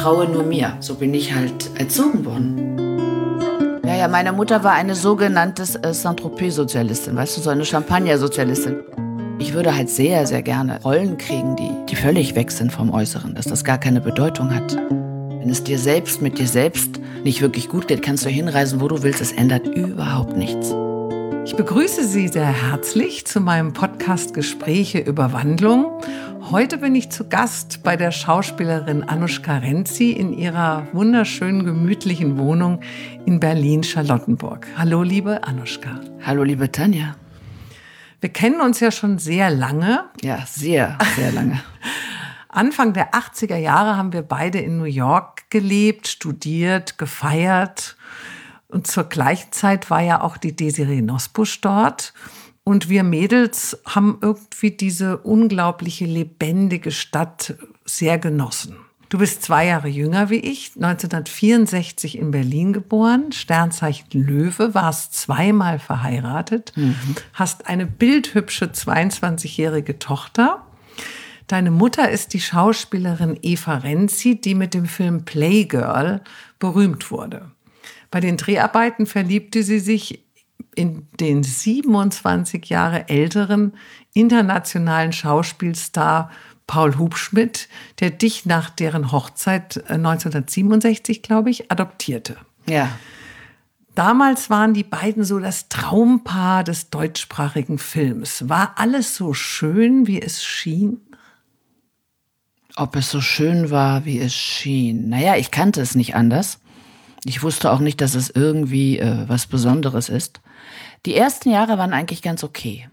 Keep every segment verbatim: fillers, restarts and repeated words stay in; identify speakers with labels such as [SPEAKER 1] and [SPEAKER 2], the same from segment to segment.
[SPEAKER 1] vertraue nur mir. So bin ich halt erzogen worden. Ja, ja, meine Mutter war eine sogenannte äh, Saint-Tropez-Sozialistin, weißt du, so eine Champagner-Sozialistin. Ich würde halt sehr, sehr gerne Rollen kriegen, die, die völlig weg sind vom Äußeren, dass das gar keine Bedeutung hat. Wenn es dir selbst mit dir selbst nicht wirklich gut geht, kannst du hinreisen, wo du willst. Es ändert überhaupt nichts.
[SPEAKER 2] Ich begrüße Sie sehr herzlich zu meinem Podcast Gespräche über Wandlung. Heute bin ich zu Gast bei der Schauspielerin Anushka Renzi in ihrer wunderschönen, gemütlichen Wohnung in Berlin-Charlottenburg. Hallo, liebe Anushka.
[SPEAKER 1] Hallo, liebe Tanja.
[SPEAKER 2] Wir kennen uns ja schon sehr lange.
[SPEAKER 1] Ja, sehr, sehr lange.
[SPEAKER 2] Anfang der achtziger Jahre haben wir beide in New York gelebt, studiert, gefeiert. Und zur gleichen Zeit war ja auch die Desiree Nosbusch dort. Und wir Mädels haben irgendwie diese unglaubliche, lebendige Stadt sehr genossen. Du bist zwei Jahre jünger wie ich, neunzehnhundertvierundsechzig in Berlin geboren, Sternzeichen Löwe, warst zweimal verheiratet, mhm. hast eine bildhübsche zweiundzwanzigjährige Tochter. Deine Mutter ist die Schauspielerin Eva Renzi, die mit dem Film Playgirl berühmt wurde. Bei den Dreharbeiten verliebte sie sich in den siebenundzwanzig Jahre älteren internationalen Schauspielstar Paul Hubschmid, der dich nach deren Hochzeit neunzehnhundertsiebenundsechzig, glaube ich, adoptierte.
[SPEAKER 1] Ja.
[SPEAKER 2] Damals waren die beiden so das Traumpaar des deutschsprachigen Films. War alles so schön, wie es schien?
[SPEAKER 1] Ob es so schön war, wie es schien? Naja, ich kannte es nicht anders. Ich wusste auch nicht, dass es irgendwie äh, was Besonderes ist. Die ersten Jahre waren eigentlich ganz okay.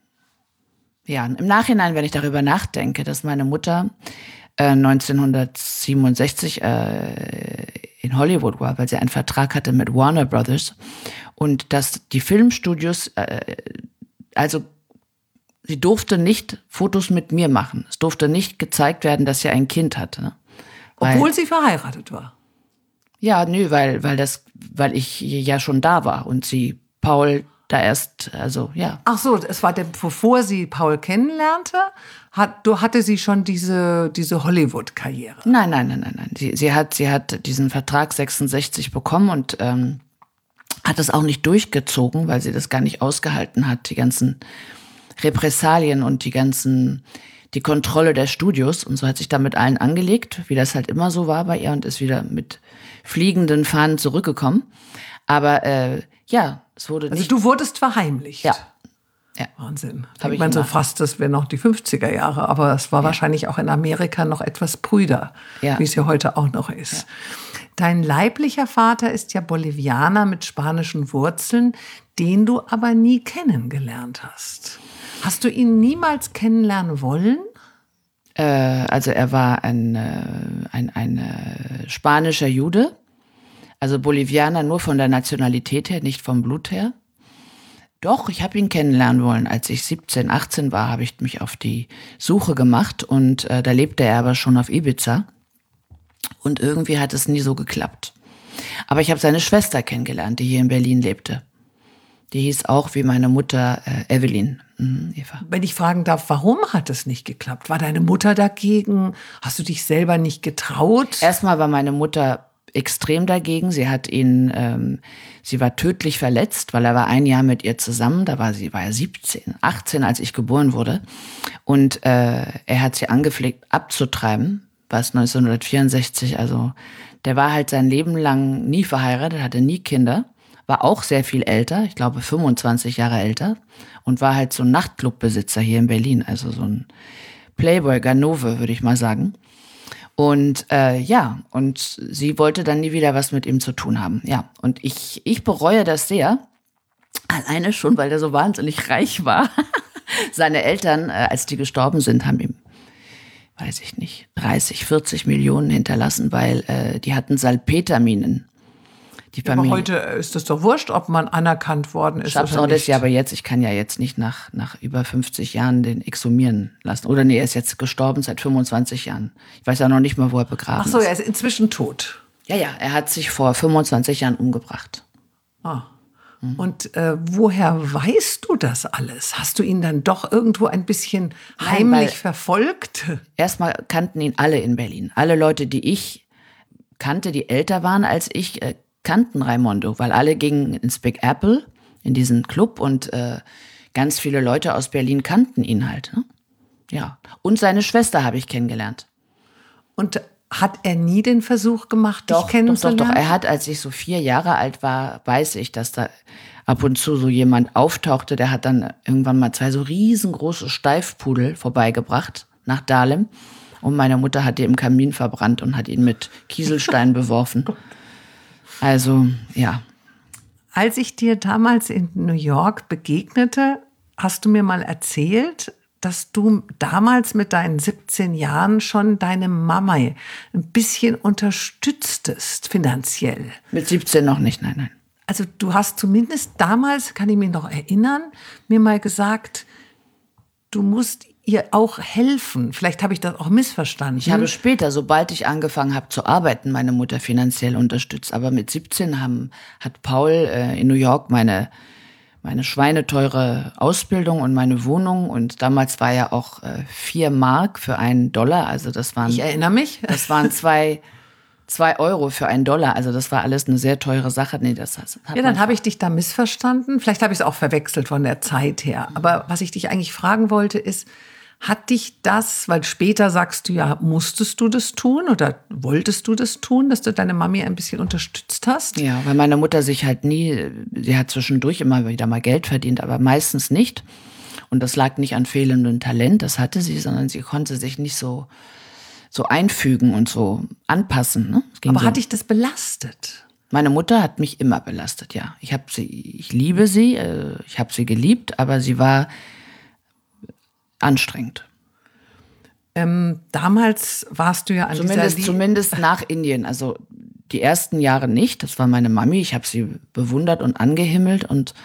[SPEAKER 1] Ja, im Nachhinein, wenn ich darüber nachdenke, dass meine Mutter äh, neunzehnhundertsiebenundsechzig äh, in Hollywood war, weil sie einen Vertrag hatte mit Warner Brothers und dass die Filmstudios, äh, also sie durfte nicht Fotos mit mir machen. Es durfte nicht gezeigt werden, dass sie ein Kind hatte. Ne?
[SPEAKER 2] Weil, Obwohl sie verheiratet war?
[SPEAKER 1] Ja, nö, weil, weil, das, weil ich ja schon da war und sie Paul da erst, also ja.
[SPEAKER 2] Ach so, es war der, bevor sie Paul kennenlernte, hat, du hatte sie schon diese, diese Hollywood-Karriere?
[SPEAKER 1] Nein, nein, nein, nein, nein. Sie, sie hat, sie hat diesen Vertrag sechsundsechzig bekommen und ähm, hat es auch nicht durchgezogen, weil sie das gar nicht ausgehalten hat, die ganzen Repressalien und die ganzen, die Kontrolle der Studios. Und so hat sich da mit allen angelegt, wie das halt immer so war bei ihr, und ist wieder mit fliegenden Fahnen zurückgekommen. Aber äh, ja, es wurde nicht...
[SPEAKER 2] Also du wurdest verheimlicht?
[SPEAKER 1] Ja. Ja.
[SPEAKER 2] Wahnsinn.
[SPEAKER 1] Hab
[SPEAKER 2] ich meine so fast, das wären noch die fünfziger Jahre, aber es war ja. wahrscheinlich auch in Amerika noch etwas prüder, ja. wie es ja heute auch noch ist. Ja. Dein leiblicher Vater ist ja Bolivianer mit spanischen Wurzeln, den du aber nie kennengelernt hast. Hast du ihn niemals kennenlernen wollen?
[SPEAKER 1] Äh, also er war ein, äh, ein, ein äh, spanischer Jude, also Bolivianer nur von der Nationalität her, nicht vom Blut her. Doch, ich habe ihn kennenlernen wollen. Als ich siebzehn, achtzehn war, habe ich mich auf die Suche gemacht und äh, da lebte er aber schon auf Ibiza. Und irgendwie hat es nie so geklappt. Aber ich habe seine Schwester kennengelernt, die hier in Berlin lebte. Die hieß auch wie meine Mutter äh, Evelyn. Mhm, Eva.
[SPEAKER 2] Wenn ich fragen darf, warum hat es nicht geklappt? War deine Mutter dagegen? Hast du dich selber nicht getraut?
[SPEAKER 1] Erstmal war meine Mutter extrem dagegen. Sie hat ihn, ähm, sie war tödlich verletzt, weil er war ein Jahr mit ihr zusammen. Da war sie, war er siebzehn, achtzehn, als ich geboren wurde. Und äh, er hat sie angepflegt abzutreiben, was neunzehnhundertvierundsechzig, also der war halt sein Leben lang nie verheiratet, hatte nie Kinder, war auch sehr viel älter, ich glaube fünfundzwanzig Jahre älter und war halt so ein Nachtclubbesitzer hier in Berlin, also so ein Playboy, Ganove, würde ich mal sagen. Und äh, ja, und sie wollte dann nie wieder was mit ihm zu tun haben. Ja, und ich, ich bereue das sehr, alleine schon, weil er so wahnsinnig reich war. Seine Eltern, äh, als die gestorben sind, haben ihm, weiß ich nicht, dreißig, vierzig Millionen hinterlassen, weil äh, die hatten Salpeterminen. Die
[SPEAKER 2] Familie. Aber heute ist das doch wurscht, ob man anerkannt worden ist
[SPEAKER 1] oder nicht. Das ja, aber jetzt, ich kann ja jetzt nicht nach, nach über fünfzig Jahren den exhumieren lassen. Oder nee, er ist jetzt gestorben seit fünfundzwanzig Jahren. Ich weiß ja noch nicht mal, wo er begraben ist.
[SPEAKER 2] Ach so, er ist inzwischen tot.
[SPEAKER 1] Ja, ja, er hat sich vor fünfundzwanzig Jahren umgebracht.
[SPEAKER 2] Ah. Mhm. Und äh, woher weißt du das alles? Hast du ihn dann doch irgendwo ein bisschen heimlich Nein, verfolgt?
[SPEAKER 1] Erstmal kannten ihn alle in Berlin. Alle Leute, die ich kannte, die älter waren als ich, äh, kannten Raimondo, weil alle gingen ins Big Apple, in diesen Club und äh, ganz viele Leute aus Berlin kannten ihn halt. Ne? Ja. Und seine Schwester habe ich kennengelernt.
[SPEAKER 2] Und hat er nie den Versuch gemacht, dich
[SPEAKER 1] Doch, doch, doch,
[SPEAKER 2] kennenzulernen?
[SPEAKER 1] doch. Er hat, als ich so vier Jahre alt war, weiß ich, dass da ab und zu so jemand auftauchte, der hat dann irgendwann mal zwei so riesengroße Steifpudel vorbeigebracht nach Dahlem. Und meine Mutter hat die im Kamin verbrannt und hat ihn mit Kieselstein beworfen. Also, ja.
[SPEAKER 2] Als ich dir damals in New York begegnete, hast du mir mal erzählt, dass du damals mit deinen siebzehn Jahren schon deine Mama ein bisschen unterstütztest, finanziell.
[SPEAKER 1] Mit siebzehn noch nicht, nein, nein.
[SPEAKER 2] Also du hast zumindest damals, kann ich mich noch erinnern, mir mal gesagt, du musst ihr auch helfen. Vielleicht habe ich das auch missverstanden.
[SPEAKER 1] Ich habe später, sobald ich angefangen habe zu arbeiten, meine Mutter finanziell unterstützt. Aber mit siebzehn haben, hat Paul äh, in New York meine, meine schweineteure Ausbildung und meine Wohnung. Und damals war ja auch äh, vier Mark für einen Dollar. Also das waren,
[SPEAKER 2] ich erinnere mich.
[SPEAKER 1] Das waren zwei... Zwei Euro für einen Dollar, also das war alles eine sehr teure Sache. Nee, das hat
[SPEAKER 2] ja, dann habe ich dich da missverstanden. Vielleicht habe ich es auch verwechselt von der Zeit her. Aber was ich dich eigentlich fragen wollte, ist, hat dich das, weil später sagst du ja, musstest du das tun oder wolltest du das tun, dass du deine Mami ein bisschen unterstützt hast?
[SPEAKER 1] Ja, weil meine Mutter sich halt nie, sie hat zwischendurch immer wieder mal Geld verdient, aber meistens nicht. Und das lag nicht an fehlendem Talent, das hatte sie, sondern sie konnte sich nicht so so einfügen und so anpassen. Ne?
[SPEAKER 2] Aber
[SPEAKER 1] so.
[SPEAKER 2] Hat dich das belastet?
[SPEAKER 1] Meine Mutter hat mich immer belastet, ja. Ich habe sie, ich liebe sie, äh, ich habe sie geliebt, aber sie war anstrengend.
[SPEAKER 2] Ähm, damals warst du ja an
[SPEAKER 1] zumindest,
[SPEAKER 2] dieser...
[SPEAKER 1] Zumindest nach Indien, also die ersten Jahre nicht. Das war meine Mami, ich habe sie bewundert und angehimmelt. Und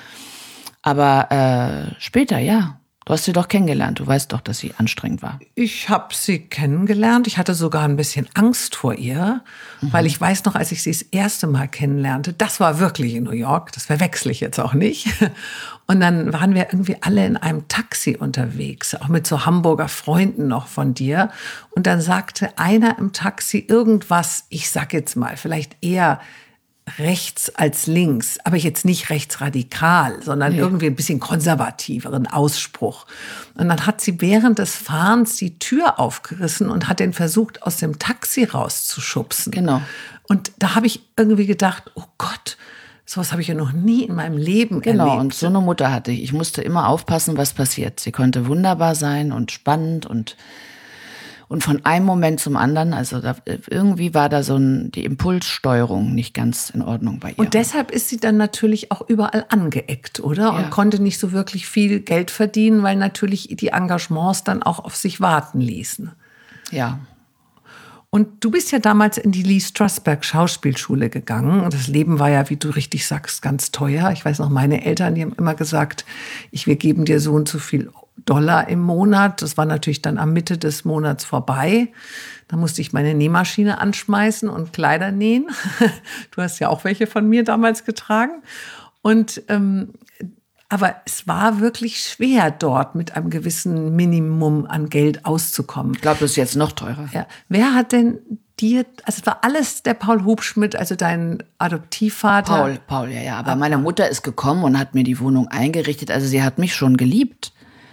[SPEAKER 1] aber äh, später, ja. Du hast sie doch kennengelernt. Du weißt doch, dass sie anstrengend war.
[SPEAKER 2] Ich habe sie kennengelernt. Ich hatte sogar ein bisschen Angst vor ihr, mhm. weil ich weiß noch, als ich sie das erste Mal kennenlernte, das war wirklich in New York, das verwechsel ich jetzt auch nicht. Und dann waren wir irgendwie alle in einem Taxi unterwegs, auch mit so Hamburger Freunden noch von dir. Und dann sagte einer im Taxi irgendwas, ich sag jetzt mal, vielleicht eher rechts als links, aber jetzt nicht rechtsradikal, sondern nee. irgendwie ein bisschen konservativeren Ausspruch. Und dann hat sie während des Fahrens die Tür aufgerissen und hat den versucht, aus dem Taxi rauszuschubsen.
[SPEAKER 1] Genau.
[SPEAKER 2] Und da habe ich irgendwie gedacht, oh Gott, sowas habe ich ja noch nie in meinem Leben
[SPEAKER 1] genau, erlebt.
[SPEAKER 2] Genau,
[SPEAKER 1] und so eine Mutter hatte ich. Ich musste immer aufpassen, was passiert. Sie konnte wunderbar sein und spannend und Und von einem Moment zum anderen, also da, irgendwie war da so ein, die Impulssteuerung nicht ganz in Ordnung bei ihr.
[SPEAKER 2] Und deshalb ist sie dann natürlich auch überall angeeckt, oder?
[SPEAKER 1] Ja.
[SPEAKER 2] Und konnte nicht so wirklich viel Geld verdienen, weil natürlich die Engagements dann auch auf sich warten ließen.
[SPEAKER 1] Ja.
[SPEAKER 2] Und du bist ja damals in die Lee Strasberg Schauspielschule gegangen. Und das Leben war ja, wie du richtig sagst, ganz teuer. Ich weiß noch, meine Eltern, die haben immer gesagt, ich, wir geben dir so und so viel Dollar im Monat. Das war natürlich dann am Mitte des Monats vorbei. Da musste ich meine Nähmaschine anschmeißen und Kleider nähen. Du hast ja auch welche von mir damals getragen. Und ähm, aber es war wirklich schwer, dort mit einem gewissen Minimum an Geld auszukommen.
[SPEAKER 1] Ich glaube, das ist jetzt noch teurer.
[SPEAKER 2] Ja. Wer hat denn dir, also es war alles der Paul Hubschmidt, also dein Adoptivvater?
[SPEAKER 1] Paul, Paul, ja, ja. Aber meine Mutter ist gekommen und hat mir die Wohnung eingerichtet. Also sie hat mich schon geliebt.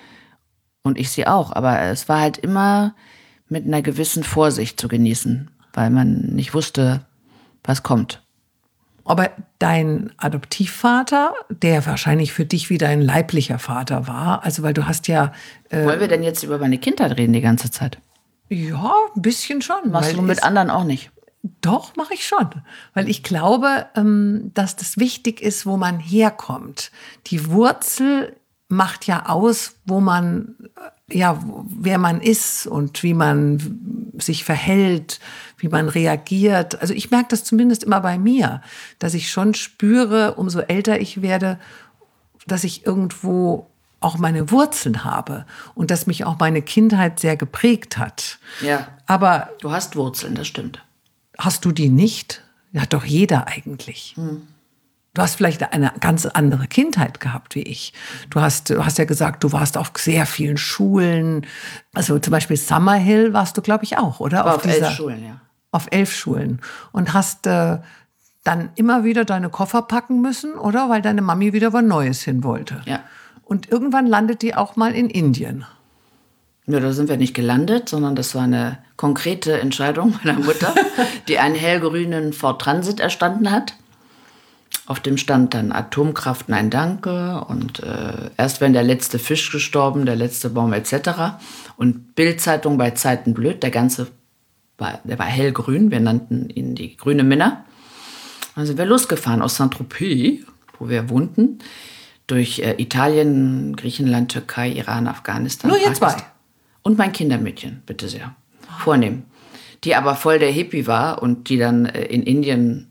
[SPEAKER 1] Und ich sie auch. Aber es war halt immer mit einer gewissen Vorsicht zu genießen, weil man nicht wusste, was kommt.
[SPEAKER 2] Aber dein Adoptivvater, der wahrscheinlich für dich wie dein leiblicher Vater war, also weil du hast ja...
[SPEAKER 1] Äh, Wollen wir denn jetzt über meine Kindheit reden die ganze Zeit?
[SPEAKER 2] Ja, ein bisschen schon.
[SPEAKER 1] Machst du mit anderen auch nicht?
[SPEAKER 2] Doch, mache ich schon. Weil ich glaube, dass das wichtig ist, wo man herkommt. Die Wurzel macht ja aus, wo man, ja, wer man ist und wie man sich verhält, wie man reagiert. Also ich merke das zumindest immer bei mir, dass ich schon spüre, umso älter ich werde, dass ich irgendwo auch meine Wurzeln habe und dass mich auch meine Kindheit sehr geprägt hat.
[SPEAKER 1] Ja.
[SPEAKER 2] Aber
[SPEAKER 1] du hast Wurzeln, das stimmt.
[SPEAKER 2] Hast du die nicht? Hat doch jeder eigentlich. Hm. Du hast vielleicht eine ganz andere Kindheit gehabt wie ich. Du hast, du hast ja gesagt, du warst auf sehr vielen Schulen. Also zum Beispiel Summerhill warst du, glaube ich, auch, oder?
[SPEAKER 1] War
[SPEAKER 2] auf,
[SPEAKER 1] auf
[SPEAKER 2] dieser,
[SPEAKER 1] elf Schulen, ja.
[SPEAKER 2] Auf elf Schulen. Und hast äh, dann immer wieder deine Koffer packen müssen, oder? Weil deine Mami wieder was Neues hin wollte.
[SPEAKER 1] Ja.
[SPEAKER 2] Und irgendwann landet die auch mal in Indien.
[SPEAKER 1] Ja, da sind wir nicht gelandet, sondern das war eine konkrete Entscheidung meiner Mutter, die einen hellgrünen Ford Transit erstanden hat. Auf dem stand dann Atomkraft, nein, danke. Und äh, erst wenn der letzte Fisch gestorben, der letzte Baum et cetera. Und Bild-Zeitung bei Zeiten blöd, der ganze, war, der war hellgrün, wir nannten ihn die grüne Minna. Dann sind wir losgefahren aus Saint-Tropez, wo wir wohnten, durch äh, Italien, Griechenland, Türkei, Iran, Afghanistan.
[SPEAKER 2] Nur ihr zwei?
[SPEAKER 1] Und mein Kindermädchen, bitte sehr. Vornehm. Die aber voll der Hippie war und die dann äh, in Indien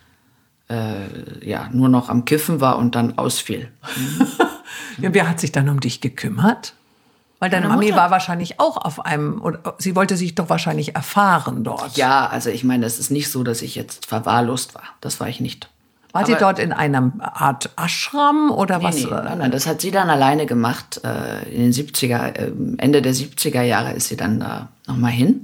[SPEAKER 1] äh, ja, nur noch am Kiffen war und dann ausfiel.
[SPEAKER 2] Ja, wer hat sich dann um dich gekümmert? Weil deine Mami
[SPEAKER 1] Mutter.
[SPEAKER 2] war wahrscheinlich auch auf einem, oder sie wollte sich doch wahrscheinlich erfahren dort.
[SPEAKER 1] Ja, also ich meine, es ist nicht so, dass ich jetzt verwahrlost war. Das war ich nicht.
[SPEAKER 2] Wart ihr dort in einer Art Ashram oder
[SPEAKER 1] Nee,
[SPEAKER 2] was?
[SPEAKER 1] nee, nein, nein, das hat sie dann alleine gemacht. Äh, in den siebziger, äh, Ende der siebziger Jahre ist sie dann da nochmal hin.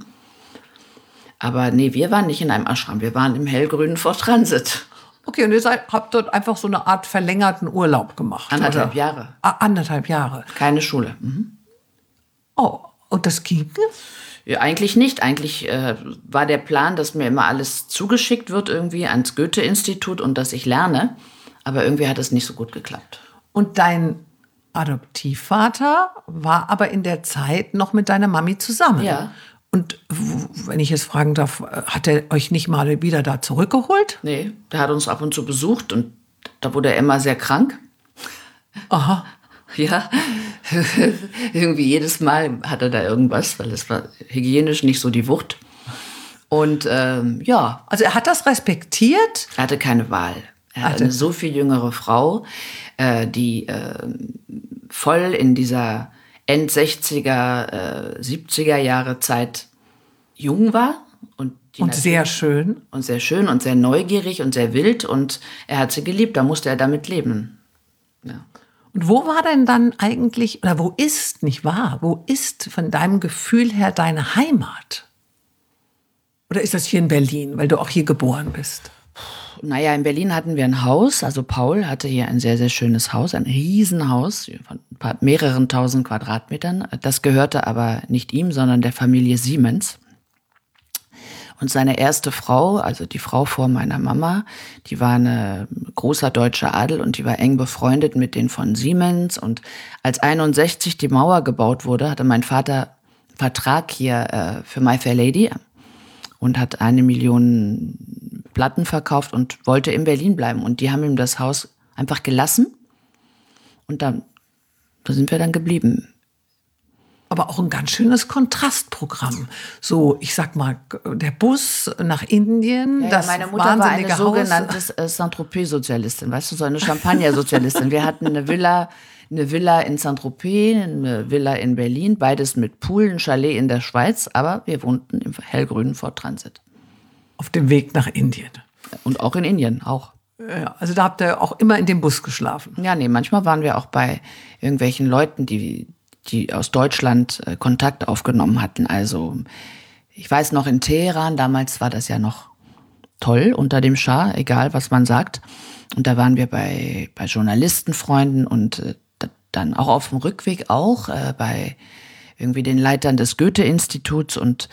[SPEAKER 1] Aber nee, wir waren nicht in einem Ashram, wir waren im hellgrünen Ford Transit.
[SPEAKER 2] Okay, und ihr seid, habt dort einfach so eine Art verlängerten Urlaub gemacht,
[SPEAKER 1] Anderthalb
[SPEAKER 2] oder?
[SPEAKER 1] Jahre.
[SPEAKER 2] Ah, anderthalb Jahre.
[SPEAKER 1] Keine Schule. Mhm.
[SPEAKER 2] Oh, und das ging?
[SPEAKER 1] Ja, eigentlich nicht. Eigentlich äh, war der Plan, dass mir immer alles zugeschickt wird irgendwie ans Goethe-Institut und dass ich lerne. Aber irgendwie hat es nicht so gut geklappt.
[SPEAKER 2] Und dein Adoptivvater war aber in der Zeit noch mit deiner Mami zusammen.
[SPEAKER 1] Ja.
[SPEAKER 2] Und w- wenn ich es fragen darf, hat er euch nicht mal wieder da zurückgeholt?
[SPEAKER 1] Nee, der hat uns ab und zu besucht und da wurde er immer sehr krank.
[SPEAKER 2] Aha.
[SPEAKER 1] Ja, irgendwie jedes Mal hatte da irgendwas, weil es war hygienisch nicht so die Wucht. Und ähm, ja,
[SPEAKER 2] Also er hat das respektiert?
[SPEAKER 1] er hatte keine Wahl. Er hatte eine so viel jüngere Frau, äh, die äh, voll in dieser End-sechziger, äh, siebziger Jahre Zeit jung war. Und, die
[SPEAKER 2] Und
[SPEAKER 1] Natur-
[SPEAKER 2] sehr schön.
[SPEAKER 1] Und sehr schön und sehr neugierig und sehr wild. Und er hat sie geliebt, da musste er damit leben. Ja.
[SPEAKER 2] Und wo war denn dann eigentlich, oder wo ist, nicht wahr, wo ist von deinem Gefühl her deine Heimat? Oder ist das hier in Berlin, weil du auch hier geboren bist?
[SPEAKER 1] Naja, in Berlin hatten wir ein Haus, also Paul hatte hier ein sehr, sehr schönes Haus, ein Riesenhaus von ein paar, mehreren tausend Quadratmetern. Das gehörte aber nicht ihm, sondern der Familie Siemens. Und seine erste Frau, also die Frau vor meiner Mama, die war eine großer deutscher Adel und die war eng befreundet mit den von Siemens. Und als einundsechzig die Mauer gebaut wurde, hatte mein Vater einen Vertrag hier äh, für My Fair Lady und hat eine Million Platten verkauft und wollte in Berlin bleiben. Und die haben ihm das Haus einfach gelassen. Und dann, da sind wir dann geblieben.
[SPEAKER 2] Aber auch ein ganz schönes Kontrastprogramm. So, ich sag mal, der Bus nach Indien,
[SPEAKER 1] Ja,
[SPEAKER 2] das
[SPEAKER 1] meine Mutter war
[SPEAKER 2] wahnsinnige
[SPEAKER 1] eine
[SPEAKER 2] Haus.
[SPEAKER 1] sogenannte äh, Saint-Tropez-Sozialistin, weißt du, so eine Champagner-Sozialistin. Wir hatten eine Villa, eine Villa in Saint-Tropez, eine Villa in Berlin, beides mit Pool, ein Chalet in der Schweiz, aber wir wohnten im hellgrünen Ford Transit.
[SPEAKER 2] Auf dem Weg nach Indien.
[SPEAKER 1] Und auch in Indien, auch.
[SPEAKER 2] Ja, also da habt ihr auch immer in dem Bus geschlafen.
[SPEAKER 1] Ja, nee, manchmal waren wir auch bei irgendwelchen Leuten, die, die aus Deutschland äh, Kontakt aufgenommen hatten. Also ich weiß noch in Teheran, damals war das ja noch toll unter dem Schah, egal was man sagt. Und da waren wir bei, bei Journalistenfreunden und äh, dann auch auf dem Rückweg auch äh, bei irgendwie den Leitern des Goethe-Instituts und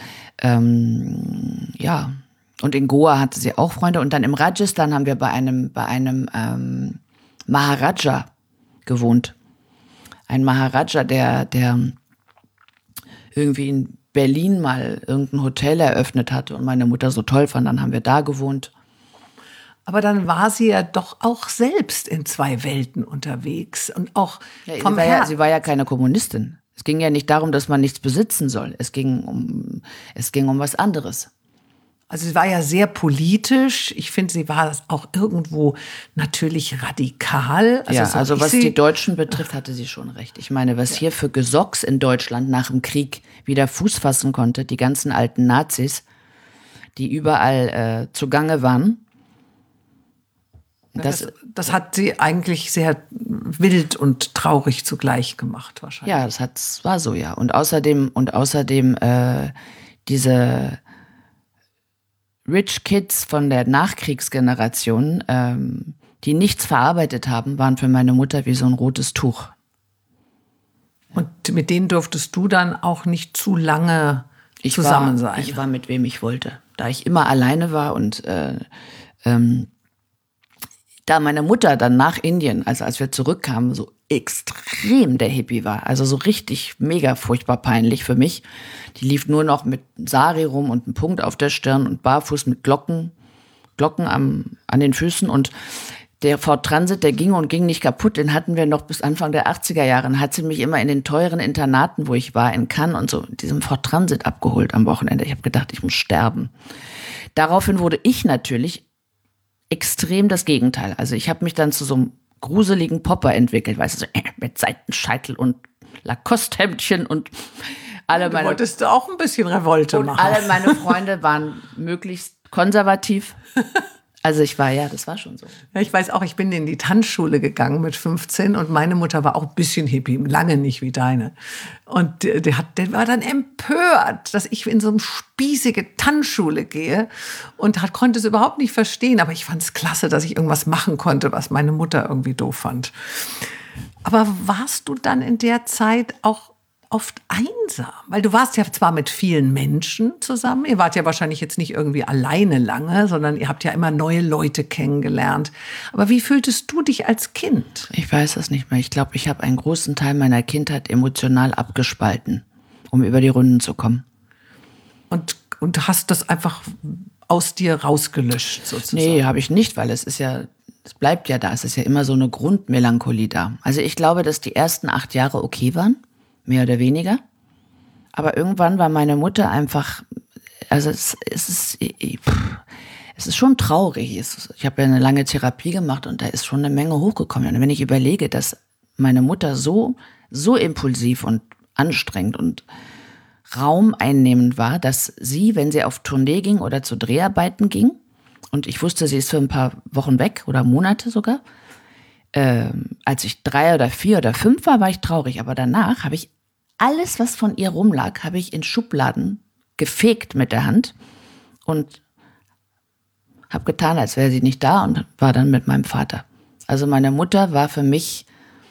[SPEAKER 1] ähm, ja, und in Goa hatte sie auch Freunde. Und dann im Rajasthan haben wir bei einem, bei einem ähm, Maharaja gewohnt. Ein Maharaja, der, der irgendwie in Berlin mal irgendein Hotel eröffnet hatte und meine Mutter so toll fand, dann haben wir da gewohnt.
[SPEAKER 2] Aber dann war sie ja doch auch selbst in zwei Welten unterwegs und auch
[SPEAKER 1] Ja,
[SPEAKER 2] vom
[SPEAKER 1] sie, war ja,
[SPEAKER 2] Herz.
[SPEAKER 1] sie war ja keine Kommunistin. Es ging ja nicht darum, dass man nichts besitzen soll. Es ging um, es ging um was anderes.
[SPEAKER 2] Also sie war ja sehr politisch. Ich finde, sie war auch irgendwo natürlich radikal. Also
[SPEAKER 1] Ja,
[SPEAKER 2] so
[SPEAKER 1] also
[SPEAKER 2] ich
[SPEAKER 1] was
[SPEAKER 2] sie-
[SPEAKER 1] die Deutschen betrifft, hatte sie schon recht. Ich meine, was hier für Gesocks in Deutschland nach dem Krieg wieder Fuß fassen konnte, die ganzen alten Nazis, die überall äh, zugange waren. Das,
[SPEAKER 2] das, das hat sie eigentlich sehr wild und traurig zugleich gemacht wahrscheinlich.
[SPEAKER 1] ja, das hat, war so, ja. Und außerdem, und außerdem äh, diese Rich Kids von der Nachkriegsgeneration, ähm, die nichts verarbeitet haben, waren für meine Mutter wie so ein rotes Tuch.
[SPEAKER 2] Und mit denen durftest du dann auch nicht zu lange ich zusammen
[SPEAKER 1] war,
[SPEAKER 2] sein?
[SPEAKER 1] Ich war mit wem ich wollte. Da ich immer alleine war und äh, ähm, da meine Mutter dann nach Indien, also als wir zurückkamen, so extrem der Hippie war, also so richtig mega furchtbar peinlich für mich. Die lief nur noch mit Sari rum und einem Punkt auf der Stirn und barfuß mit Glocken, Glocken am, an den Füßen. Und der Ford Transit, der ging und ging nicht kaputt, den hatten wir noch bis Anfang der achtziger Jahre. Und hat sie mich immer in den teuren Internaten, wo ich war, in Cannes und so, in diesem Ford Transit abgeholt am Wochenende. Ich habe gedacht, ich muss sterben. Daraufhin wurde ich natürlich extrem das Gegenteil. Also ich habe mich dann zu so einem gruseligen Popper entwickelt, weißt du, so, äh, mit Seitenscheitel und Lacoste-Hemdchen und alle meine...
[SPEAKER 2] Du wolltest du auch ein bisschen Revolte
[SPEAKER 1] und
[SPEAKER 2] machen.
[SPEAKER 1] alle meine Freunde waren möglichst konservativ. Also ich war, ja, das war schon so.
[SPEAKER 2] Ja, ich weiß auch, ich bin in die Tanzschule gegangen mit fünfzehn und meine Mutter war auch ein bisschen Hippie, lange nicht wie deine. Und der, der, hat, der war dann empört, dass ich in so eine spießige Tanzschule gehe und hat, konnte es überhaupt nicht verstehen. Aber ich fand es klasse, dass ich irgendwas machen konnte, was meine Mutter irgendwie doof fand. Aber warst du dann in der Zeit auch oft einsam? Weil du warst ja zwar mit vielen Menschen zusammen, ihr wart ja wahrscheinlich jetzt nicht irgendwie alleine lange, sondern ihr habt ja immer neue Leute kennengelernt. Aber wie fühltest du dich als Kind?
[SPEAKER 1] Ich weiß es nicht mehr. Ich glaube, ich habe einen großen Teil meiner Kindheit emotional abgespalten, um über die Runden zu kommen.
[SPEAKER 2] Und, und hast das einfach aus dir rausgelöscht sozusagen?
[SPEAKER 1] Nee, habe ich nicht, weil es ist ja, es bleibt ja da. Es ist ja immer so eine Grundmelancholie da. Also ich glaube, dass die ersten acht Jahre okay waren. Mehr oder weniger. Aber irgendwann war meine Mutter einfach, also es, es ist, es ist schon traurig. Ich habe ja eine lange Therapie gemacht und da ist schon eine Menge hochgekommen. Und wenn ich überlege, dass meine Mutter so, so impulsiv und anstrengend und raumeinnehmend war, dass sie, wenn sie auf Tournee ging oder zu Dreharbeiten ging, und ich wusste, sie ist für ein paar Wochen weg oder Monate sogar, ähm, als ich drei oder vier oder fünf war, war ich traurig. Aber danach habe ich alles, was von ihr rumlag, habe ich in Schubladen gefegt mit der Hand und habe getan, als wäre sie nicht da und war dann mit meinem Vater. Also meine Mutter war für mich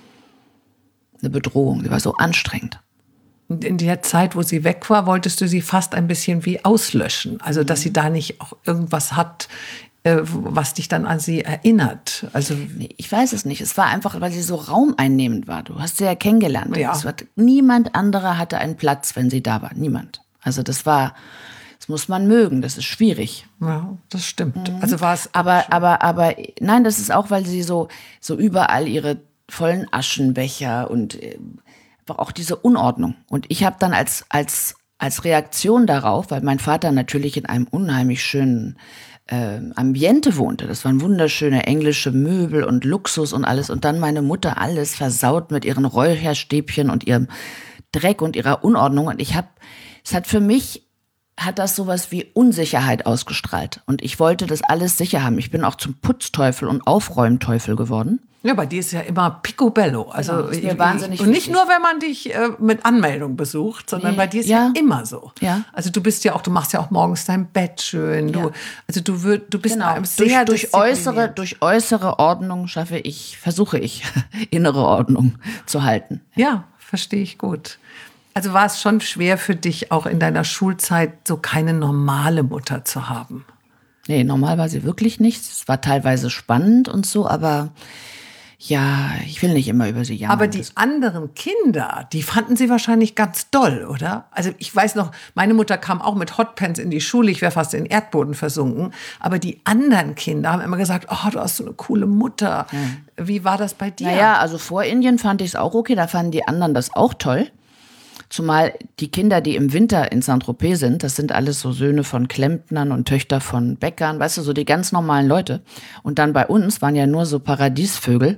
[SPEAKER 1] eine Bedrohung. Sie war so anstrengend.
[SPEAKER 2] Und in der Zeit, wo sie weg war, wolltest du sie fast ein bisschen wie auslöschen. Also, dass sie da nicht auch irgendwas hat, was dich dann an sie erinnert. Also
[SPEAKER 1] nee, ich weiß es nicht. Es war einfach, weil sie so raumeinnehmend war. Du hast sie ja kennengelernt.
[SPEAKER 2] Ja.
[SPEAKER 1] Es war, niemand anderer hatte einen Platz, wenn sie da war. Niemand. Also das war, das muss man mögen. Das ist schwierig.
[SPEAKER 2] Ja, das stimmt. Mhm. Also war es.
[SPEAKER 1] Aber, aber, aber, nein, das ist auch, weil sie so, so überall ihre vollen Aschenbecher und äh, auch diese Unordnung. Und ich habe dann als, als, als Reaktion darauf, weil mein Vater natürlich in einem unheimlich schönen Äh, Ambiente wohnte. Das waren wunderschöne englische Möbel und Luxus und alles. Und dann meine Mutter alles versaut mit ihren Räucherstäbchen und ihrem Dreck und ihrer Unordnung. Und ich habe, es hat für mich, hat das sowas wie Unsicherheit ausgestrahlt. Und ich wollte das alles sicher haben. Ich bin auch zum Putzteufel und Aufräumteufel geworden.
[SPEAKER 2] Ja, bei dir ist ja immer picobello. Also
[SPEAKER 1] genau, ist mir wahnsinnig
[SPEAKER 2] und nicht
[SPEAKER 1] wichtig.
[SPEAKER 2] nur, wenn man dich äh, mit Anmeldung besucht, sondern nee, bei dir ist ja. ja immer so.
[SPEAKER 1] Ja.
[SPEAKER 2] Also du bist ja auch, du machst ja auch morgens dein Bett schön. Du,
[SPEAKER 1] ja.
[SPEAKER 2] Also du, würd, du bist
[SPEAKER 1] genau.
[SPEAKER 2] sehr
[SPEAKER 1] durch, durch äußere, durch äußere Ordnung schaffe ich, versuche ich, innere Ordnung zu halten.
[SPEAKER 2] Ja, verstehe ich gut. Also war es schon schwer für dich, auch in deiner Schulzeit so keine normale Mutter zu haben?
[SPEAKER 1] Nee, normal war sie wirklich nicht. Es war teilweise spannend und so, aber ja, ich will nicht immer über sie jammern.
[SPEAKER 2] Aber die anderen Kinder, die fanden sie wahrscheinlich ganz doll, oder? Also ich weiß noch, meine Mutter kam auch mit Hotpants in die Schule, ich wäre fast in den Erdboden versunken. Aber die anderen Kinder haben immer gesagt, oh, du hast so eine coole Mutter. Mhm. Wie war das bei dir?
[SPEAKER 1] Naja, also vor Indien fand ich es auch okay, da fanden die anderen das auch toll. Zumal die Kinder, die im Winter in Saint-Tropez sind, das sind alles so Söhne von Klempnern und Töchter von Bäckern, weißt du, so die ganz normalen Leute. Und dann bei uns waren ja nur so Paradiesvögel.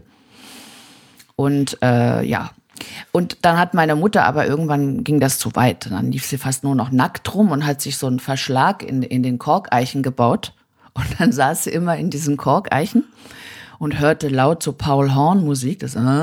[SPEAKER 1] Und äh, ja, und dann hat meine Mutter, aber irgendwann ging das zu weit. Dann lief sie fast nur noch nackt rum und hat sich so einen Verschlag in, in den Korkeichen gebaut. Und dann saß sie immer in diesen Korkeichen und hörte laut so Paul Horn Musik, das und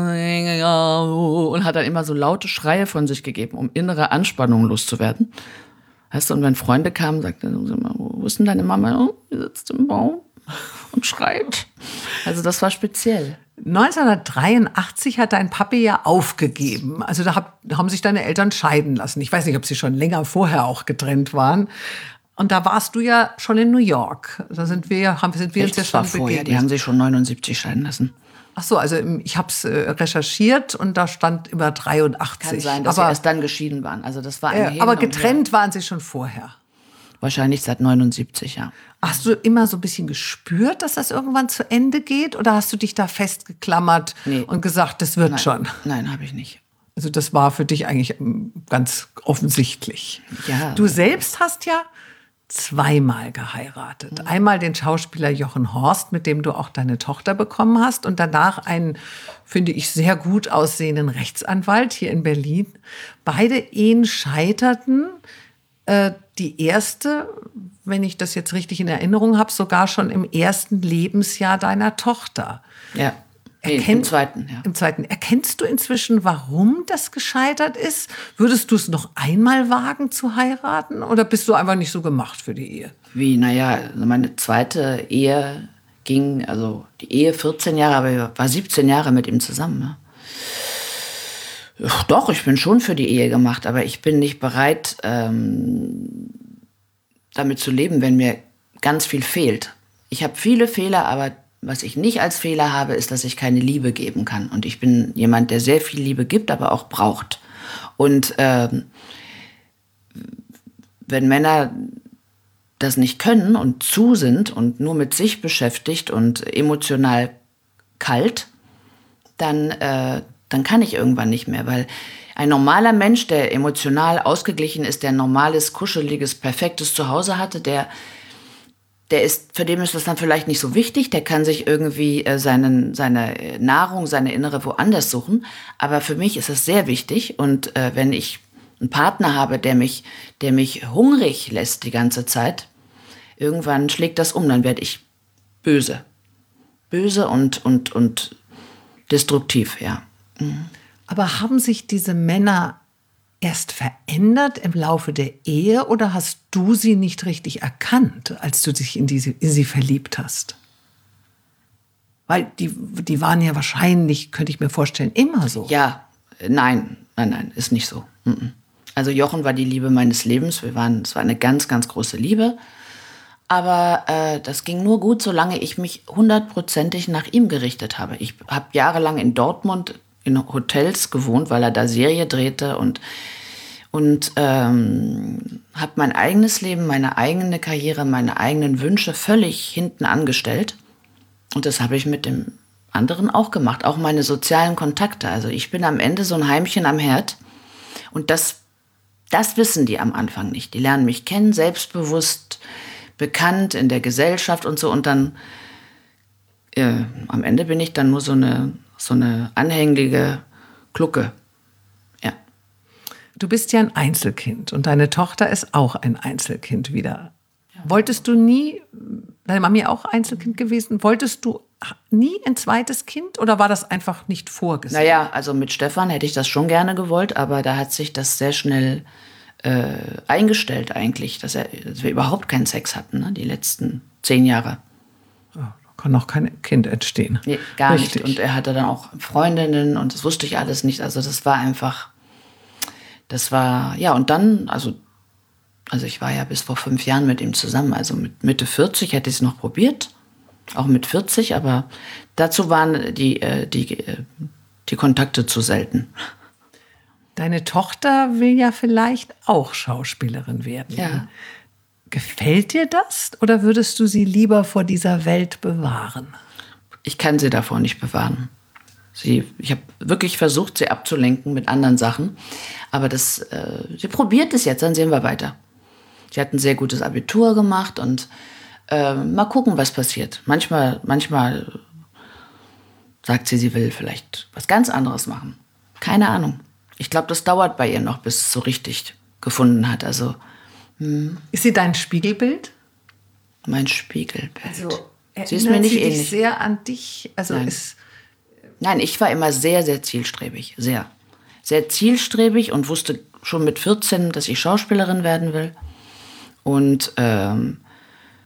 [SPEAKER 1] hat dann immer so laute Schreie von sich gegeben, um innere Anspannung loszuwerden. Weißt du, und wenn Freunde kamen, sagte sie immer, wo wo ist denn deine Mama? Oh, die sitzt im Baum und schreit. Also das war speziell.
[SPEAKER 2] neunzehnhundertdreiundachtzig hat dein Papi ja aufgegeben. Also da hab, haben sich deine Eltern scheiden lassen. Ich weiß nicht, ob sie schon länger vorher auch getrennt waren. Und da warst du ja schon in New York. Da sind wir, haben, sind wir uns ja schon
[SPEAKER 1] vorher,
[SPEAKER 2] begegnet.
[SPEAKER 1] Die haben sich schon neunundsiebzig scheiden lassen.
[SPEAKER 2] Ach so, also ich habe es äh, recherchiert und da stand immer dreiundachtzig.
[SPEAKER 1] Kann sein, dass
[SPEAKER 2] aber,
[SPEAKER 1] sie erst dann geschieden waren. Also das war ein
[SPEAKER 2] äh,
[SPEAKER 1] Hin
[SPEAKER 2] aber
[SPEAKER 1] und
[SPEAKER 2] getrennt
[SPEAKER 1] Her.
[SPEAKER 2] waren sie schon vorher.
[SPEAKER 1] Wahrscheinlich seit neunundsiebzig, ja.
[SPEAKER 2] Hast du immer so ein bisschen gespürt, dass das irgendwann zu Ende geht? Oder hast du dich da festgeklammert
[SPEAKER 1] Nee.
[SPEAKER 2] und gesagt, das wird
[SPEAKER 1] Nein,
[SPEAKER 2] schon?
[SPEAKER 1] Nein, habe ich nicht.
[SPEAKER 2] Also das war für dich eigentlich ähm, ganz offensichtlich.
[SPEAKER 1] Ja.
[SPEAKER 2] Du selbst hast ja zweimal geheiratet. Einmal den Schauspieler Jochen Horst, mit dem du auch deine Tochter bekommen hast. Und danach einen, finde ich, sehr gut aussehenden Rechtsanwalt hier in Berlin. Beide Ehen scheiterten. Äh, die erste, wenn ich das jetzt richtig in Erinnerung habe, sogar schon im ersten Lebensjahr deiner Tochter.
[SPEAKER 1] Ja. Nee,
[SPEAKER 2] Erkenn-
[SPEAKER 1] Im zweiten, ja.
[SPEAKER 2] Im zweiten. Erkennst du inzwischen, warum das gescheitert ist? Würdest du es noch einmal wagen zu heiraten? Oder bist du einfach nicht so gemacht für die Ehe?
[SPEAKER 1] Wie, naja, meine zweite Ehe ging, also die Ehe vierzehn Jahre, aber ich war siebzehn Jahre mit ihm zusammen. Ne? Ach, doch, ich bin schon für die Ehe gemacht, aber ich bin nicht bereit, ähm, damit zu leben, wenn mir ganz viel fehlt. Ich habe viele Fehler, aber was ich nicht als Fehler habe, ist, dass ich keine Liebe geben kann. Und ich bin jemand, der sehr viel Liebe gibt, aber auch braucht. Und ähm, wenn Männer das nicht können und zu sind und nur mit sich beschäftigt und emotional kalt, dann, äh, dann kann ich irgendwann nicht mehr. Weil ein normaler Mensch, der emotional ausgeglichen ist, der ein normales, kuscheliges, perfektes Zuhause hatte, der Der ist, für den ist das dann vielleicht nicht so wichtig, der kann sich irgendwie äh, seinen, seine Nahrung, seine Innere woanders suchen. Aber für mich ist es sehr wichtig. Und äh, wenn ich einen Partner habe, der mich, der mich hungrig lässt die ganze Zeit, irgendwann schlägt das um, dann werde ich böse. Böse und, und, und destruktiv, ja. Mhm.
[SPEAKER 2] Aber haben sich diese Männer erst verändert im Laufe der Ehe oder hast du sie nicht richtig erkannt, als du dich in, diese, in sie verliebt hast? Weil die, die waren ja wahrscheinlich, könnte ich mir vorstellen, immer so.
[SPEAKER 1] Ja, nein, nein, nein, ist nicht so. Also Jochen war die Liebe meines Lebens. Wir waren, es war eine ganz, ganz große Liebe. Aber äh, das ging nur gut, solange ich mich hundertprozentig nach ihm gerichtet habe. Ich habe jahrelang in Dortmund in Hotels gewohnt, weil er da Serie drehte und, und ähm, habe mein eigenes Leben, meine eigene Karriere, meine eigenen Wünsche völlig hinten angestellt. Und das habe ich mit dem anderen auch gemacht, auch meine sozialen Kontakte. Also ich bin am Ende so ein Heimchen am Herd und das, das wissen die am Anfang nicht. Die lernen mich kennen, selbstbewusst, bekannt in der Gesellschaft und so und dann äh, am Ende bin ich dann nur so eine so eine anhängliche Glucke. Ja.
[SPEAKER 2] Du bist ja ein Einzelkind und deine Tochter ist auch ein Einzelkind wieder. Ja. Wolltest du nie, deine Mami auch Einzelkind gewesen, wolltest du nie ein zweites Kind oder war das einfach nicht vorgesehen?
[SPEAKER 1] Naja, also mit Stefan hätte ich das schon gerne gewollt, aber da hat sich das sehr schnell äh, eingestellt eigentlich, dass, er, dass wir überhaupt keinen Sex hatten, ne, die letzten zehn Jahre.
[SPEAKER 2] Kann auch kein Kind entstehen.
[SPEAKER 1] Nee, gar
[SPEAKER 2] Richtig.
[SPEAKER 1] nicht. Und er hatte dann auch Freundinnen und das wusste ich alles nicht. Also das war einfach, das war, ja, und dann, also, also ich war ja bis vor fünf Jahren mit ihm zusammen. Also mit Mitte vierzig hätte ich es noch probiert, auch mit vierzig, aber dazu waren die, die, die Kontakte zu selten.
[SPEAKER 2] Deine Tochter will ja vielleicht auch Schauspielerin werden.
[SPEAKER 1] Ja.
[SPEAKER 2] Gefällt dir das oder würdest du sie lieber vor dieser Welt bewahren?
[SPEAKER 1] Ich kann sie davor nicht bewahren. Sie, ich habe wirklich versucht, sie abzulenken mit anderen Sachen. Aber das, äh, sie probiert es jetzt, dann sehen wir weiter. Sie hat ein sehr gutes Abitur gemacht und äh, mal gucken, was passiert. Manchmal, manchmal sagt sie, sie will vielleicht was ganz anderes machen. Keine Ahnung. Ich glaube, das dauert bei ihr noch, bis es so richtig gefunden hat. Also
[SPEAKER 2] ist sie dein Spiegelbild?
[SPEAKER 1] Mein Spiegelbild.
[SPEAKER 2] Also,
[SPEAKER 1] sie ist mir nicht
[SPEAKER 2] sie dich
[SPEAKER 1] ähnlich.
[SPEAKER 2] Sehr an dich. Also
[SPEAKER 1] Nein.
[SPEAKER 2] ist
[SPEAKER 1] Nein, ich war immer sehr, sehr zielstrebig. Sehr. Sehr zielstrebig und wusste schon mit vierzehn, dass ich Schauspielerin werden will. Und ähm,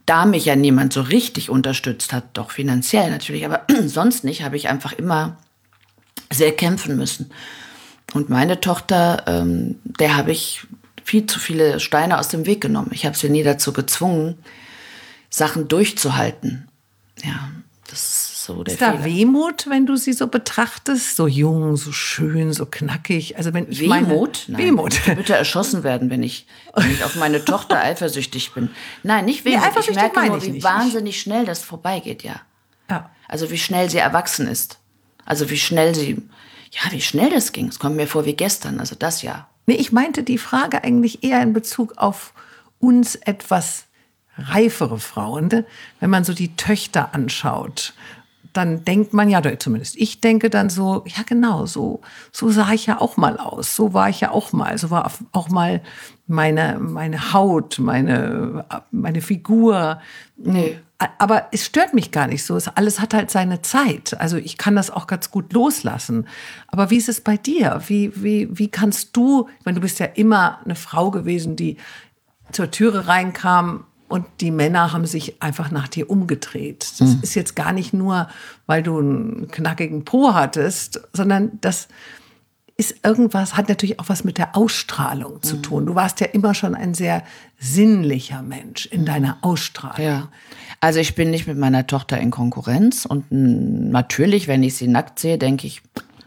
[SPEAKER 1] da mich ja niemand so richtig unterstützt hat, doch finanziell natürlich, aber sonst nicht, habe ich einfach immer sehr kämpfen müssen. Und meine Tochter, ähm, der habe ich viel zu viele Steine aus dem Weg genommen. Ich habe sie nie dazu gezwungen, Sachen durchzuhalten. Ja, das ist so der Fehler.
[SPEAKER 2] Ist da Wehmut, wenn du sie so betrachtest? So jung, so schön, so knackig. Also wenn ich
[SPEAKER 1] Wehmut?
[SPEAKER 2] Meine,
[SPEAKER 1] Nein,
[SPEAKER 2] Wehmut.
[SPEAKER 1] Ich bitte erschossen werden, wenn ich, wenn ich auf meine Tochter eifersüchtig bin. Nein, nicht Wehmut.
[SPEAKER 2] Nee,
[SPEAKER 1] ich merke
[SPEAKER 2] meine
[SPEAKER 1] nur,
[SPEAKER 2] ich
[SPEAKER 1] wie
[SPEAKER 2] nicht.
[SPEAKER 1] wahnsinnig schnell das vorbeigeht, ja.
[SPEAKER 2] Ja.
[SPEAKER 1] Also wie schnell sie erwachsen ist. Also wie schnell sie, ja, wie schnell das ging. Es kommt mir vor wie gestern, also das ja.
[SPEAKER 2] Nee, ich meinte die Frage eigentlich eher in Bezug auf uns etwas reifere Frauen. Wenn man so die Töchter anschaut, dann denkt man ja, oder zumindest ich denke dann so, ja genau, so, so sah ich ja auch mal aus, so war ich ja auch mal, so war auch mal meine, meine Haut, meine, meine Figur.
[SPEAKER 1] Nee.
[SPEAKER 2] Aber es stört mich gar nicht so. Es, alles hat halt seine Zeit. Also ich kann das auch ganz gut loslassen. Aber wie ist es bei dir? Wie, wie, wie kannst du, ich meine, du bist ja immer eine Frau gewesen, die zur Türe reinkam und die Männer haben sich einfach nach dir umgedreht. Das mhm. ist jetzt gar nicht nur, weil du einen knackigen Po hattest, sondern das ist irgendwas, hat natürlich auch was mit der Ausstrahlung zu tun. Du warst ja immer schon ein sehr sinnlicher Mensch in deiner Ausstrahlung.
[SPEAKER 1] Ja. Also ich bin nicht mit meiner Tochter in Konkurrenz und natürlich, wenn ich sie nackt sehe, denke ich,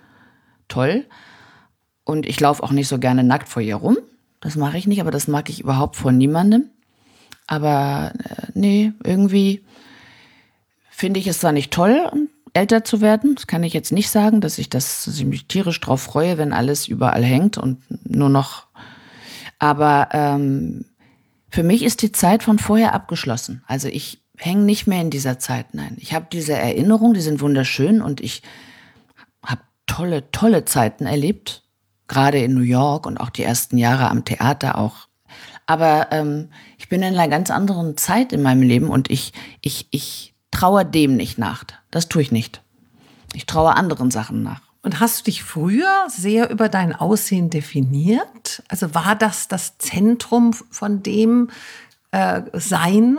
[SPEAKER 1] toll. Und ich laufe auch nicht so gerne nackt vor ihr rum. Das mache ich nicht, aber das mag ich überhaupt vor niemandem. Aber äh, nee, irgendwie finde ich es zwar nicht toll, älter zu werden. Das kann ich jetzt nicht sagen, dass ich, das, dass ich mich tierisch drauf freue, wenn alles überall hängt und nur noch. Aber ähm, für mich ist die Zeit von vorher abgeschlossen. Also ich hänge nicht mehr in dieser Zeit. Nein, ich habe diese Erinnerungen, die sind wunderschön und ich habe tolle, tolle Zeiten erlebt. Gerade in New York und auch die ersten Jahre am Theater auch. Aber ähm, ich bin in einer ganz anderen Zeit in meinem Leben und ich, ich, ich traue dem nicht nach. Das tue ich nicht. Ich traue anderen Sachen nach.
[SPEAKER 2] Und hast du dich früher sehr über dein Aussehen definiert? Also war das das Zentrum von dem äh, Sein?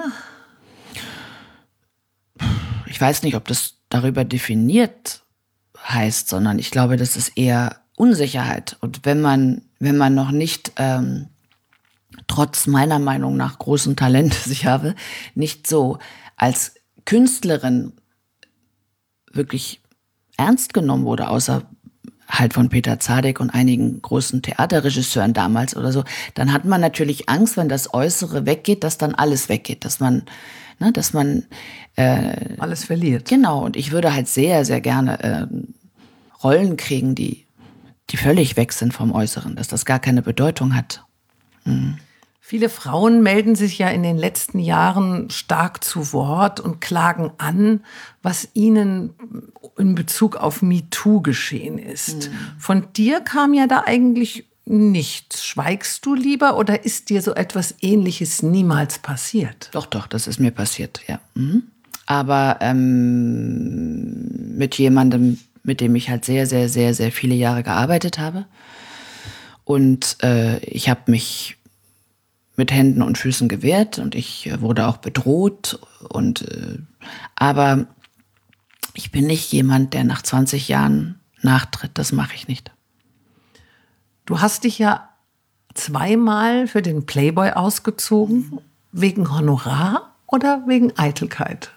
[SPEAKER 1] Ich weiß nicht, ob das darüber definiert heißt, sondern ich glaube, das ist eher Unsicherheit. Und wenn man, wenn man noch nicht, ähm, trotz meiner Meinung nach großen Talent, das ich habe, nicht so als Künstlerin wirklich ernst genommen wurde, außer halt von Peter Zadek und einigen großen Theaterregisseuren damals oder so, dann hat man natürlich Angst, wenn das Äußere weggeht, dass dann alles weggeht, dass man, ne, dass man äh,
[SPEAKER 2] alles verliert.
[SPEAKER 1] Genau, und ich würde halt sehr, sehr gerne äh, Rollen kriegen, die, die völlig weg sind vom Äußeren, dass das gar keine Bedeutung hat. Mhm.
[SPEAKER 2] Viele Frauen melden sich ja in den letzten Jahren stark zu Wort und klagen an, was ihnen in Bezug auf MeToo geschehen ist. Mhm. Von dir kam ja da eigentlich nichts. Schweigst du lieber oder ist dir so etwas Ähnliches niemals passiert?
[SPEAKER 1] Doch, doch, das ist mir passiert, ja. Mhm. Aber ähm, mit jemandem, mit dem ich halt sehr, sehr, sehr, sehr viele Jahre gearbeitet habe. Und äh, ich habe mich mit Händen und Füßen gewehrt und ich wurde auch bedroht. Und, äh, aber ich bin nicht jemand, der nach zwanzig Jahren nachtritt. Das mache ich nicht.
[SPEAKER 2] Du hast dich ja zweimal für den Playboy ausgezogen. Mhm. Wegen Honorar oder wegen Eitelkeit?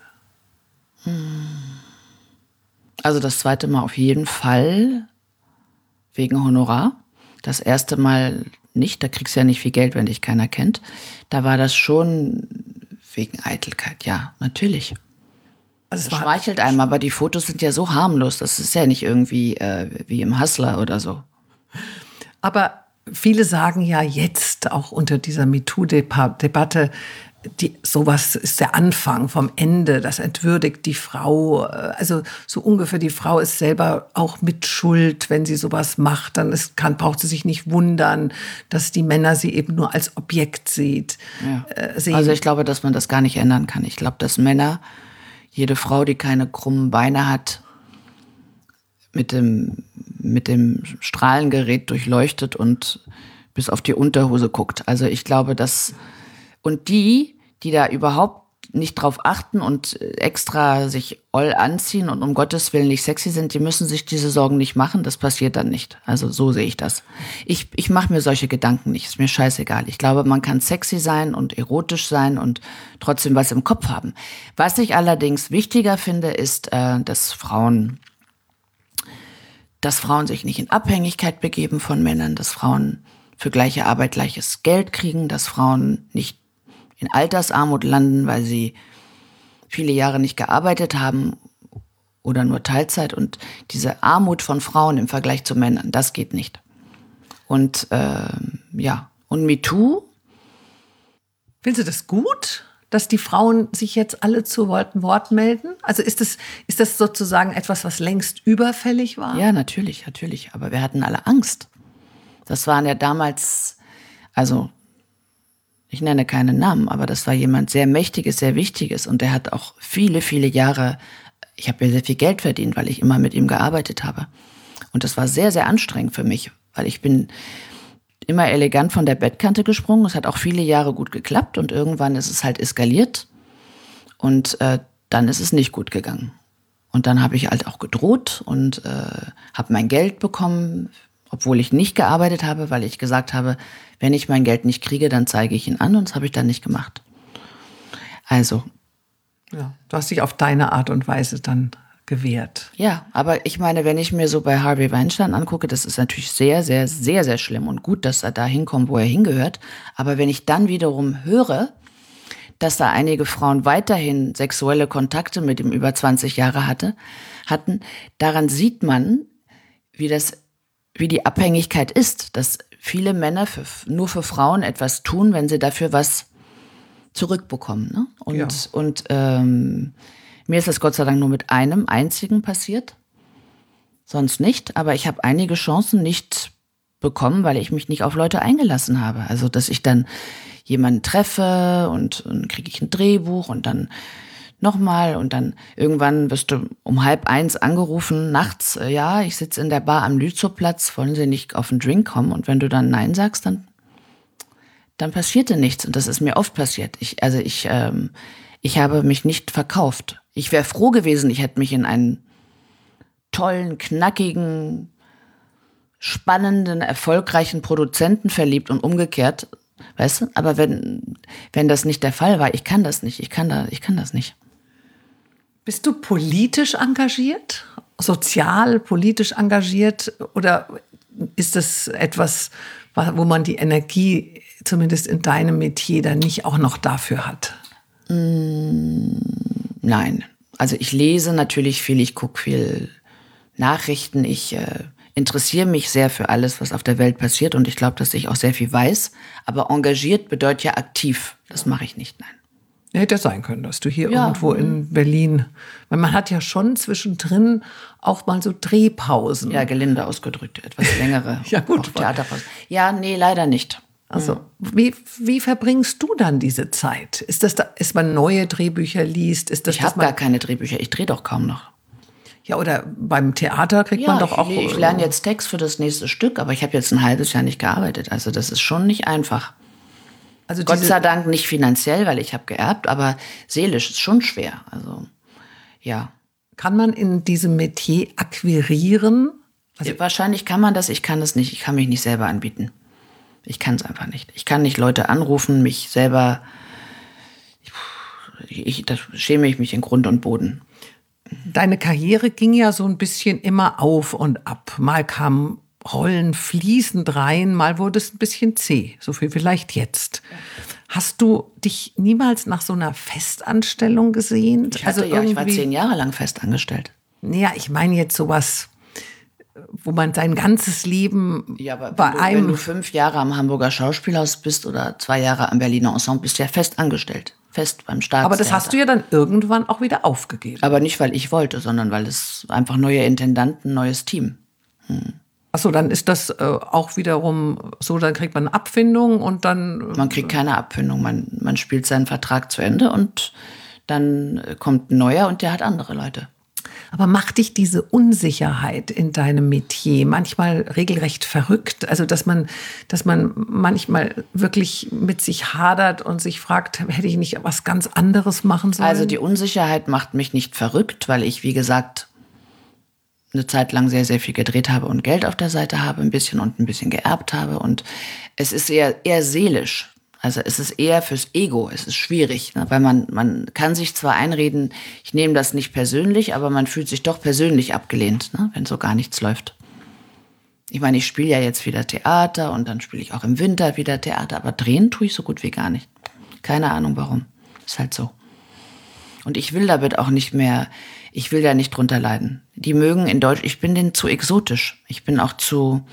[SPEAKER 1] Also das zweite Mal auf jeden Fall wegen Honorar. Das erste Mal nicht, da kriegst du ja nicht viel Geld, wenn dich keiner kennt. Da war das schon wegen Eitelkeit, ja, natürlich. Also das schmeichelt einem, aber die Fotos sind ja so harmlos, das ist ja nicht irgendwie äh, wie im Hustler oder so.
[SPEAKER 2] Aber viele sagen ja jetzt auch unter dieser MeToo-Debatte, die, sowas ist der Anfang vom Ende, das entwürdigt die Frau. Also so ungefähr, die Frau ist selber auch mit Schuld, wenn sie sowas macht. Dann ist, kann, braucht sie sich nicht wundern, dass die Männer sie eben nur als Objekt sieht.
[SPEAKER 1] Ja. Äh, sehen. Also ich glaube, dass man das gar nicht ändern kann. Ich glaube, dass Männer, jede Frau, die keine krummen Beine hat, mit dem, mit dem Strahlengerät durchleuchtet und bis auf die Unterhose guckt. Also ich glaube, dass... Und die, die da überhaupt nicht drauf achten und extra sich oll anziehen und um Gottes Willen nicht sexy sind, die müssen sich diese Sorgen nicht machen. Das passiert dann nicht. Also so sehe ich das. Ich, ich mache mir solche Gedanken nicht. Ist mir scheißegal. Ich glaube, man kann sexy sein und erotisch sein und trotzdem was im Kopf haben. Was ich allerdings wichtiger finde, ist, äh, dass Frauen, dass Frauen sich nicht in Abhängigkeit begeben von Männern, dass Frauen für gleiche Arbeit gleiches Geld kriegen, dass Frauen nicht in Altersarmut landen, weil sie viele Jahre nicht gearbeitet haben oder nur Teilzeit. Und diese Armut von Frauen im Vergleich zu Männern, das geht nicht. Und äh, ja, und MeToo.
[SPEAKER 2] Findest du das gut, dass die Frauen sich jetzt alle zu Wort melden? Also ist das, ist das sozusagen etwas, was längst überfällig war?
[SPEAKER 1] Ja, natürlich, natürlich. Aber wir hatten alle Angst. Das waren ja damals, also ich nenne keine Namen, aber das war jemand sehr Mächtiges, sehr Wichtiges. Und der hat auch viele, viele Jahre, ich habe ja sehr viel Geld verdient, weil ich immer mit ihm gearbeitet habe. Und das war sehr, sehr anstrengend für mich, weil ich bin immer elegant von der Bettkante gesprungen. Es hat auch viele Jahre gut geklappt und irgendwann ist es halt eskaliert. Und äh, dann ist es nicht gut gegangen. Und dann habe ich halt auch gedroht und äh, habe mein Geld bekommen, obwohl ich nicht gearbeitet habe, weil ich gesagt habe, wenn ich mein Geld nicht kriege, dann zeige ich ihn an und das habe ich dann nicht gemacht. Also.
[SPEAKER 2] Ja, du hast dich auf deine Art und Weise dann gewehrt.
[SPEAKER 1] Ja, aber ich meine, wenn ich mir so bei Harvey Weinstein angucke, das ist natürlich sehr, sehr, sehr, sehr schlimm und gut, dass er da hinkommt, wo er hingehört. Aber wenn ich dann wiederum höre, dass da einige Frauen weiterhin sexuelle Kontakte mit ihm über zwanzig Jahre hatte, hatten, daran sieht man, wie das wie die Abhängigkeit ist, dass viele Männer für, nur für Frauen etwas tun, wenn sie dafür was zurückbekommen. Ne? Und,
[SPEAKER 2] ja.
[SPEAKER 1] und ähm, mir ist das Gott sei Dank nur mit einem einzigen passiert, sonst nicht. Aber ich habe einige Chancen nicht bekommen, weil ich mich nicht auf Leute eingelassen habe. Also dass ich dann jemanden treffe und dann kriege ich ein Drehbuch und dann nochmal und dann irgendwann wirst du um halb eins angerufen, nachts, äh, ja, ich sitze in der Bar am Lützowplatz, wollen Sie nicht auf einen Drink kommen? Und wenn du dann Nein sagst, dann, dann passierte nichts. Und das ist mir oft passiert. Ich, also ich, ähm, ich habe mich nicht verkauft. Ich wäre froh gewesen, ich hätte mich in einen tollen, knackigen, spannenden, erfolgreichen Produzenten verliebt und umgekehrt, weißt du? Aber wenn, wenn das nicht der Fall war, ich kann das nicht, ich kann da, ich kann das nicht.
[SPEAKER 2] Bist du politisch engagiert? Sozial, politisch engagiert? Oder ist das etwas, wo man die Energie, zumindest in deinem Metier, dann nicht auch noch dafür hat?
[SPEAKER 1] Mm, nein. Also ich lese natürlich viel, ich gucke viel Nachrichten, ich äh, interessiere mich sehr für alles, was auf der Welt passiert und ich glaube, dass ich auch sehr viel weiß. Aber engagiert bedeutet ja aktiv. Das mache ich nicht, nein.
[SPEAKER 2] Hätte ja sein können, dass du hier
[SPEAKER 1] ja.
[SPEAKER 2] irgendwo in Berlin, weil man hat ja schon zwischendrin auch mal so Drehpausen.
[SPEAKER 1] Ja, gelinde ausgedrückt, etwas längere
[SPEAKER 2] ja, gut.
[SPEAKER 1] Theaterpausen. Ja, nee, leider nicht.
[SPEAKER 2] Also, wie, wie verbringst du dann diese Zeit? Ist das, da, ist man neue Drehbücher liest? Ist das,
[SPEAKER 1] ich habe gar keine Drehbücher, ich drehe doch kaum noch.
[SPEAKER 2] Ja, oder beim Theater kriegt
[SPEAKER 1] ja,
[SPEAKER 2] man doch auch...
[SPEAKER 1] Ich, ich lerne jetzt Text für das nächste Stück, aber ich habe jetzt ein halbes Jahr nicht gearbeitet. Also das ist schon nicht einfach. Also Gott sei Dank nicht finanziell, weil ich habe geerbt, aber seelisch ist schon schwer. Also ja.
[SPEAKER 2] Kann man in diesem Metier akquirieren?
[SPEAKER 1] Also wahrscheinlich kann man das, ich kann es nicht. Ich kann mich nicht selber anbieten. Ich kann es einfach nicht. Ich kann nicht Leute anrufen, mich selber... Ich, ich, da schäme ich mich in Grund und Boden.
[SPEAKER 2] Deine Karriere ging ja so ein bisschen immer auf und ab. Mal kamen Rollen fließend rein, mal wurde es ein bisschen zäh. So viel vielleicht jetzt. Hast du dich niemals nach so einer Festanstellung gesehnt?
[SPEAKER 1] Ich hatte, also ja, ich war zehn Jahre lang festangestellt.
[SPEAKER 2] Naja, ich meine jetzt sowas, wo man sein ganzes Leben
[SPEAKER 1] ja, aber
[SPEAKER 2] bei
[SPEAKER 1] wenn du,
[SPEAKER 2] einem...
[SPEAKER 1] Wenn du fünf Jahre am Hamburger Schauspielhaus bist oder zwei Jahre am Berliner Ensemble, bist du ja fest angestellt. Fest beim Staatstheater.
[SPEAKER 2] Aber das hast du ja dann irgendwann auch wieder aufgegeben.
[SPEAKER 1] Aber nicht, weil ich wollte, sondern weil es einfach neue Intendanten, neues Team. Hm.
[SPEAKER 2] Achso, dann ist das äh, auch wiederum so, dann kriegt man eine Abfindung und dann... Äh,
[SPEAKER 1] man kriegt keine Abfindung, man, man spielt seinen Vertrag zu Ende und dann kommt ein neuer und der hat andere Leute.
[SPEAKER 2] Aber macht dich diese Unsicherheit in deinem Metier manchmal regelrecht verrückt? Also, dass man, dass man manchmal wirklich mit sich hadert und sich fragt, hätte ich nicht was ganz anderes machen sollen?
[SPEAKER 1] Also die Unsicherheit macht mich nicht verrückt, weil ich, wie gesagt, eine Zeit lang sehr, sehr viel gedreht habe und Geld auf der Seite habe, ein bisschen und ein bisschen geerbt habe. Und es ist eher, eher seelisch. Also es ist eher fürs Ego, es ist schwierig, ne? Weil man, man kann sich zwar einreden, ich nehme das nicht persönlich, aber man fühlt sich doch persönlich abgelehnt, ne? Wenn so gar nichts läuft. Ich meine, ich spiele ja jetzt wieder Theater und dann spiele ich auch im Winter wieder Theater, aber drehen tue ich so gut wie gar nicht. Keine Ahnung warum, ist halt so. Und ich will damit auch nicht mehr, ich will da nicht drunter leiden. Die mögen in Deutsch, ich bin denen zu exotisch, ich bin auch zu,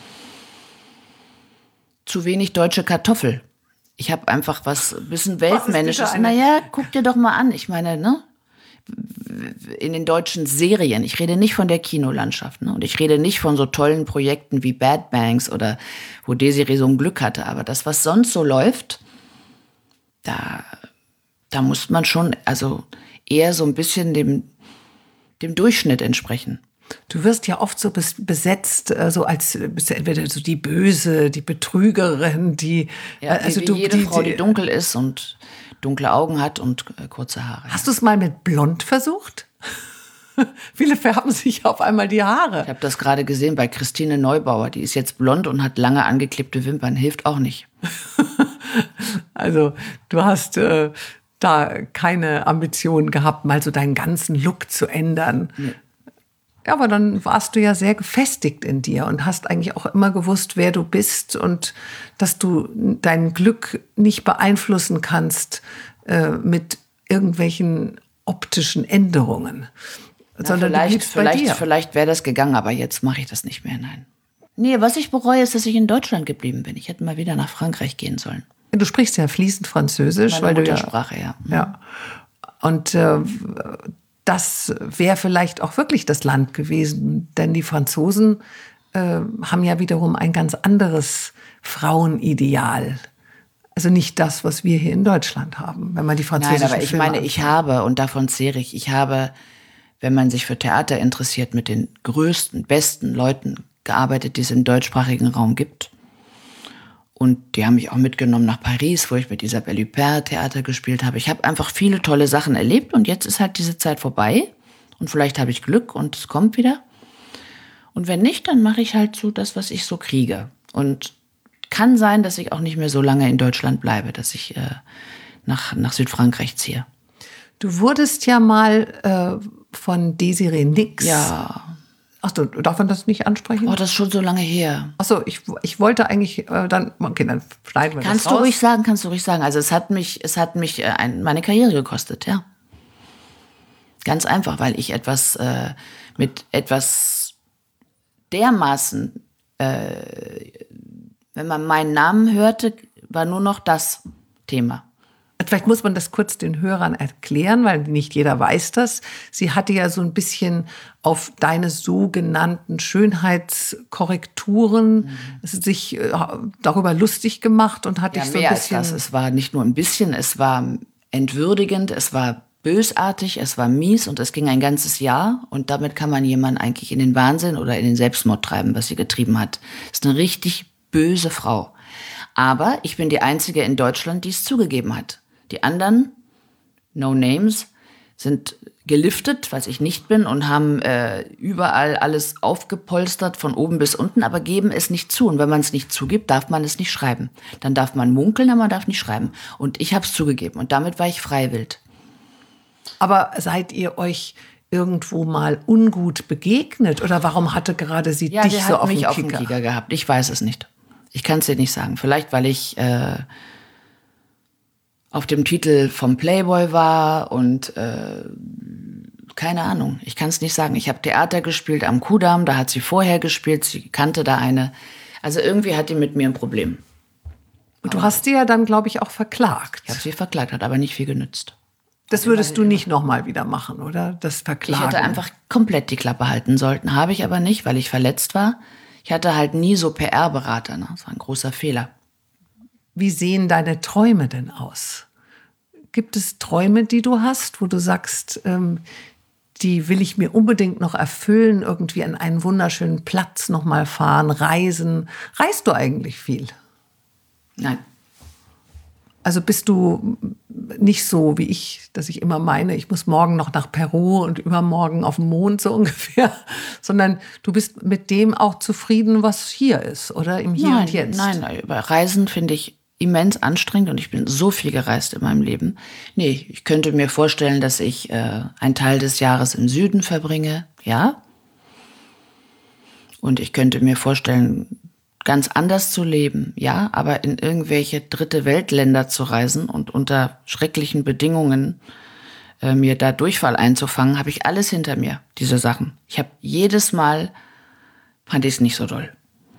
[SPEAKER 1] zu wenig deutsche Kartoffel. Ich habe einfach was, ein bisschen Weltmännisches. Naja, guck dir doch mal an. Ich meine, ne? In den deutschen Serien, ich rede nicht von der Kinolandschaft, ne? Und ich rede nicht von so tollen Projekten wie Bad Banks oder wo Desiree so ein Glück hatte. Aber das, was sonst so läuft, da, da muss man schon, also eher so ein bisschen dem, dem Durchschnitt entsprechen.
[SPEAKER 2] Du wirst ja oft so besetzt, so als bist du entweder so die Böse, die Betrügerin, die
[SPEAKER 1] ja,
[SPEAKER 2] also
[SPEAKER 1] wie
[SPEAKER 2] du,
[SPEAKER 1] jede
[SPEAKER 2] die,
[SPEAKER 1] Frau, die
[SPEAKER 2] die
[SPEAKER 1] dunkel ist und dunkle Augen hat und äh, kurze Haare.
[SPEAKER 2] Hast du es mal mit Blond versucht? Viele färben sich auf einmal die Haare.
[SPEAKER 1] Ich habe das gerade gesehen bei Christine Neubauer. Die ist jetzt blond und hat lange angeklebte Wimpern. Hilft auch nicht.
[SPEAKER 2] Also du hast äh, da keine Ambition gehabt, mal so deinen ganzen Look zu ändern. Nee. Ja, aber dann warst du ja sehr gefestigt in dir und hast eigentlich auch immer gewusst, wer du bist und dass du dein Glück nicht beeinflussen kannst äh, mit irgendwelchen optischen Änderungen.
[SPEAKER 1] Na,
[SPEAKER 2] sondern
[SPEAKER 1] vielleicht,
[SPEAKER 2] du bleibst bei
[SPEAKER 1] vielleicht,
[SPEAKER 2] dir.
[SPEAKER 1] vielleicht wäre das gegangen, aber jetzt mache ich das nicht mehr, nein. Nee, was ich bereue, ist, dass ich in Deutschland geblieben bin. Ich hätte mal wieder nach Frankreich gehen sollen.
[SPEAKER 2] Du sprichst ja fließend Französisch.
[SPEAKER 1] Meine
[SPEAKER 2] weil
[SPEAKER 1] Muttersprache,
[SPEAKER 2] du ja,
[SPEAKER 1] ja.
[SPEAKER 2] ja. Und äh, das wäre vielleicht auch wirklich das Land gewesen, denn die Franzosen äh, haben ja wiederum ein ganz anderes Frauenideal. Also nicht das, was wir hier in Deutschland haben, wenn man die französischen
[SPEAKER 1] Nein, aber ich
[SPEAKER 2] Filme
[SPEAKER 1] meine, ich habe, und davon zehre ich, ich habe, wenn man sich für Theater interessiert, mit den größten, besten Leuten gearbeitet, die es im deutschsprachigen Raum gibt. Und die haben mich auch mitgenommen nach Paris, wo ich mit Isabelle Huppert Theater gespielt habe. Ich habe einfach viele tolle Sachen erlebt und jetzt ist halt diese Zeit vorbei. Und vielleicht habe ich Glück und es kommt wieder. Und wenn nicht, dann mache ich halt so das, was ich so kriege. Und kann sein, dass ich auch nicht mehr so lange in Deutschland bleibe, dass ich äh, nach, nach Südfrankreich ziehe.
[SPEAKER 2] Du wurdest ja mal äh, von Desiree Nix.
[SPEAKER 1] Ja.
[SPEAKER 2] Ach so, darf man das nicht ansprechen?
[SPEAKER 1] Oh, das ist schon so lange her.
[SPEAKER 2] Ach so, ich, ich wollte eigentlich äh, dann, okay, dann schneiden wir
[SPEAKER 1] kannst
[SPEAKER 2] das raus.
[SPEAKER 1] Kannst du ruhig sagen, kannst du ruhig sagen. Also es hat mich, es hat mich äh, ein, meine Karriere gekostet, ja. Ganz einfach, weil ich etwas äh, mit etwas dermaßen, äh, wenn man meinen Namen hörte, war nur noch das Thema.
[SPEAKER 2] Vielleicht muss man das kurz den Hörern erklären, weil nicht jeder weiß das. Sie hatte ja so ein bisschen auf deine sogenannten Schönheitskorrekturen mhm. sich äh, darüber lustig gemacht und hat
[SPEAKER 1] ja,
[SPEAKER 2] dich so ein
[SPEAKER 1] mehr
[SPEAKER 2] bisschen...
[SPEAKER 1] als das. Es war nicht nur ein bisschen, es war entwürdigend, es war bösartig, es war mies und es ging ein ganzes Jahr. Und damit kann man jemanden eigentlich in den Wahnsinn oder in den Selbstmord treiben, was sie getrieben hat. Das ist eine richtig böse Frau. Aber ich bin die Einzige in Deutschland, die es zugegeben hat. Die anderen, no names, sind geliftet, was ich nicht bin, und haben äh, überall alles aufgepolstert, von oben bis unten, aber geben es nicht zu. Und wenn man es nicht zugibt, darf man es nicht schreiben. Dann darf man munkeln, aber man darf nicht schreiben. Und ich habe es zugegeben. Und damit war ich freiwillig.
[SPEAKER 2] Aber seid ihr euch irgendwo mal ungut begegnet? Oder warum hatte gerade sie
[SPEAKER 1] ja,
[SPEAKER 2] dich
[SPEAKER 1] sie
[SPEAKER 2] so
[SPEAKER 1] hat
[SPEAKER 2] auf
[SPEAKER 1] mich
[SPEAKER 2] dem
[SPEAKER 1] auf
[SPEAKER 2] Kicker?
[SPEAKER 1] dem Kicker gehabt. Ich weiß es nicht. Ich kann es dir nicht sagen. Vielleicht, weil ich äh, auf dem Titel vom Playboy war und äh, keine Ahnung. Ich kann es nicht sagen. Ich habe Theater gespielt am Kudamm, da hat sie vorher gespielt, sie kannte da eine. Also irgendwie hat die mit mir ein Problem.
[SPEAKER 2] Und du hast sie ja dann, glaube ich, auch verklagt.
[SPEAKER 1] Ich habe sie verklagt, hat aber nicht viel genützt.
[SPEAKER 2] Das würdest du nicht nochmal wieder machen, oder? Das Verklagen.
[SPEAKER 1] Ich hätte einfach komplett die Klappe halten sollten. Habe ich aber nicht, weil ich verletzt war. Ich hatte halt nie so P R-Berater. Ne? Das war ein großer Fehler.
[SPEAKER 2] Wie sehen deine Träume denn aus? Gibt es Träume, die du hast, wo du sagst, ähm, die will ich mir unbedingt noch erfüllen, irgendwie an einen wunderschönen Platz nochmal fahren, reisen. Reist du eigentlich viel?
[SPEAKER 1] Nein.
[SPEAKER 2] Also bist du nicht so wie ich, dass ich immer meine, ich muss morgen noch nach Peru und übermorgen auf den Mond so ungefähr, sondern du bist mit dem auch zufrieden, was hier ist, oder im Hier
[SPEAKER 1] Nein,
[SPEAKER 2] und Jetzt?
[SPEAKER 1] Nein, über Reisen finde ich immens anstrengend und ich bin so viel gereist in meinem Leben. Nee, ich könnte mir vorstellen, dass ich äh, einen Teil des Jahres im Süden verbringe, ja. Und ich könnte mir vorstellen, ganz anders zu leben, ja, aber in irgendwelche dritte Weltländer zu reisen und unter schrecklichen Bedingungen äh, mir da Durchfall einzufangen, habe ich alles hinter mir, diese Sachen. Ich habe jedes Mal, fand ich es nicht so doll.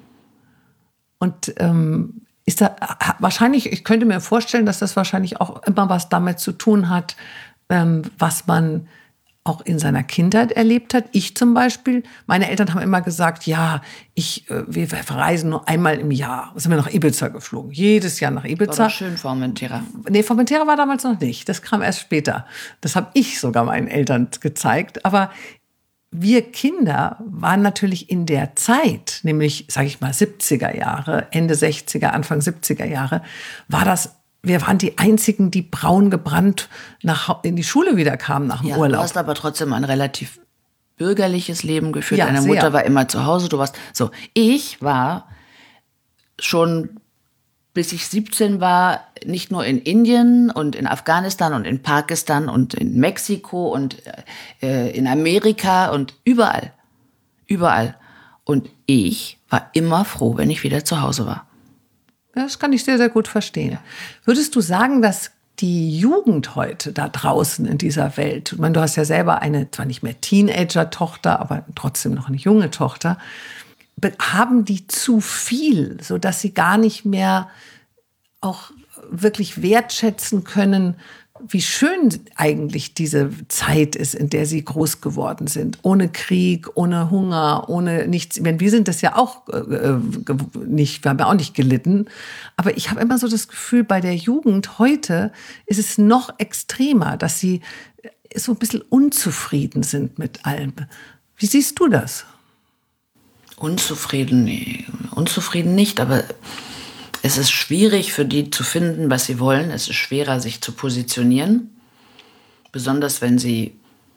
[SPEAKER 2] Und ähm, ist da wahrscheinlich, ich könnte mir vorstellen, dass das wahrscheinlich auch immer was damit zu tun hat, ähm, was man auch in seiner Kindheit erlebt hat. Ich zum Beispiel, meine Eltern haben immer gesagt, ja, ich, äh, wir verreisen nur einmal im Jahr. Sind wir nach Ibiza geflogen, jedes Jahr nach Ibiza.
[SPEAKER 1] War doch schön, Formentera.
[SPEAKER 2] Nee, Formentera war damals noch nicht. Das kam erst später. Das habe ich sogar meinen Eltern gezeigt. Aber wir Kinder waren natürlich in der Zeit, nämlich, sage ich mal, siebziger Jahre, Ende sechziger, Anfang siebziger Jahre, war das, wir waren die Einzigen, die braun gebrannt nach, in die Schule wieder kamen nach dem
[SPEAKER 1] Ja,
[SPEAKER 2] Urlaub.
[SPEAKER 1] du hast aber trotzdem ein relativ bürgerliches Leben geführt.
[SPEAKER 2] Ja,
[SPEAKER 1] Deine
[SPEAKER 2] sehr.
[SPEAKER 1] Mutter war immer zu Hause. Du warst so. Ich war schon, bis ich siebzehn war, nicht nur in Indien und in Afghanistan und in Pakistan und in Mexiko und äh, in Amerika und überall. Überall. Und ich war immer froh, wenn ich wieder zu Hause war.
[SPEAKER 2] Ja, das kann ich sehr, sehr gut verstehen. Würdest du sagen, dass die Jugend heute da draußen in dieser Welt, ich meine, du hast ja selber eine, zwar nicht mehr Teenager-Tochter, aber trotzdem noch eine junge Tochter, haben die zu viel, sodass sie gar nicht mehr auch wirklich wertschätzen können, wie schön eigentlich diese Zeit ist, in der sie groß geworden sind. Ohne Krieg, ohne Hunger, ohne nichts. Ich meine, wir sind das ja auch äh, nicht, wir haben ja auch nicht gelitten. Aber ich habe immer so das Gefühl, bei der Jugend heute ist es noch extremer, dass sie so ein bisschen unzufrieden sind mit allem. Wie siehst du das?
[SPEAKER 1] Unzufrieden, nee, unzufrieden nicht, aber es ist schwierig für die zu finden, was sie wollen. Es ist schwerer, sich zu positionieren. Besonders wenn sie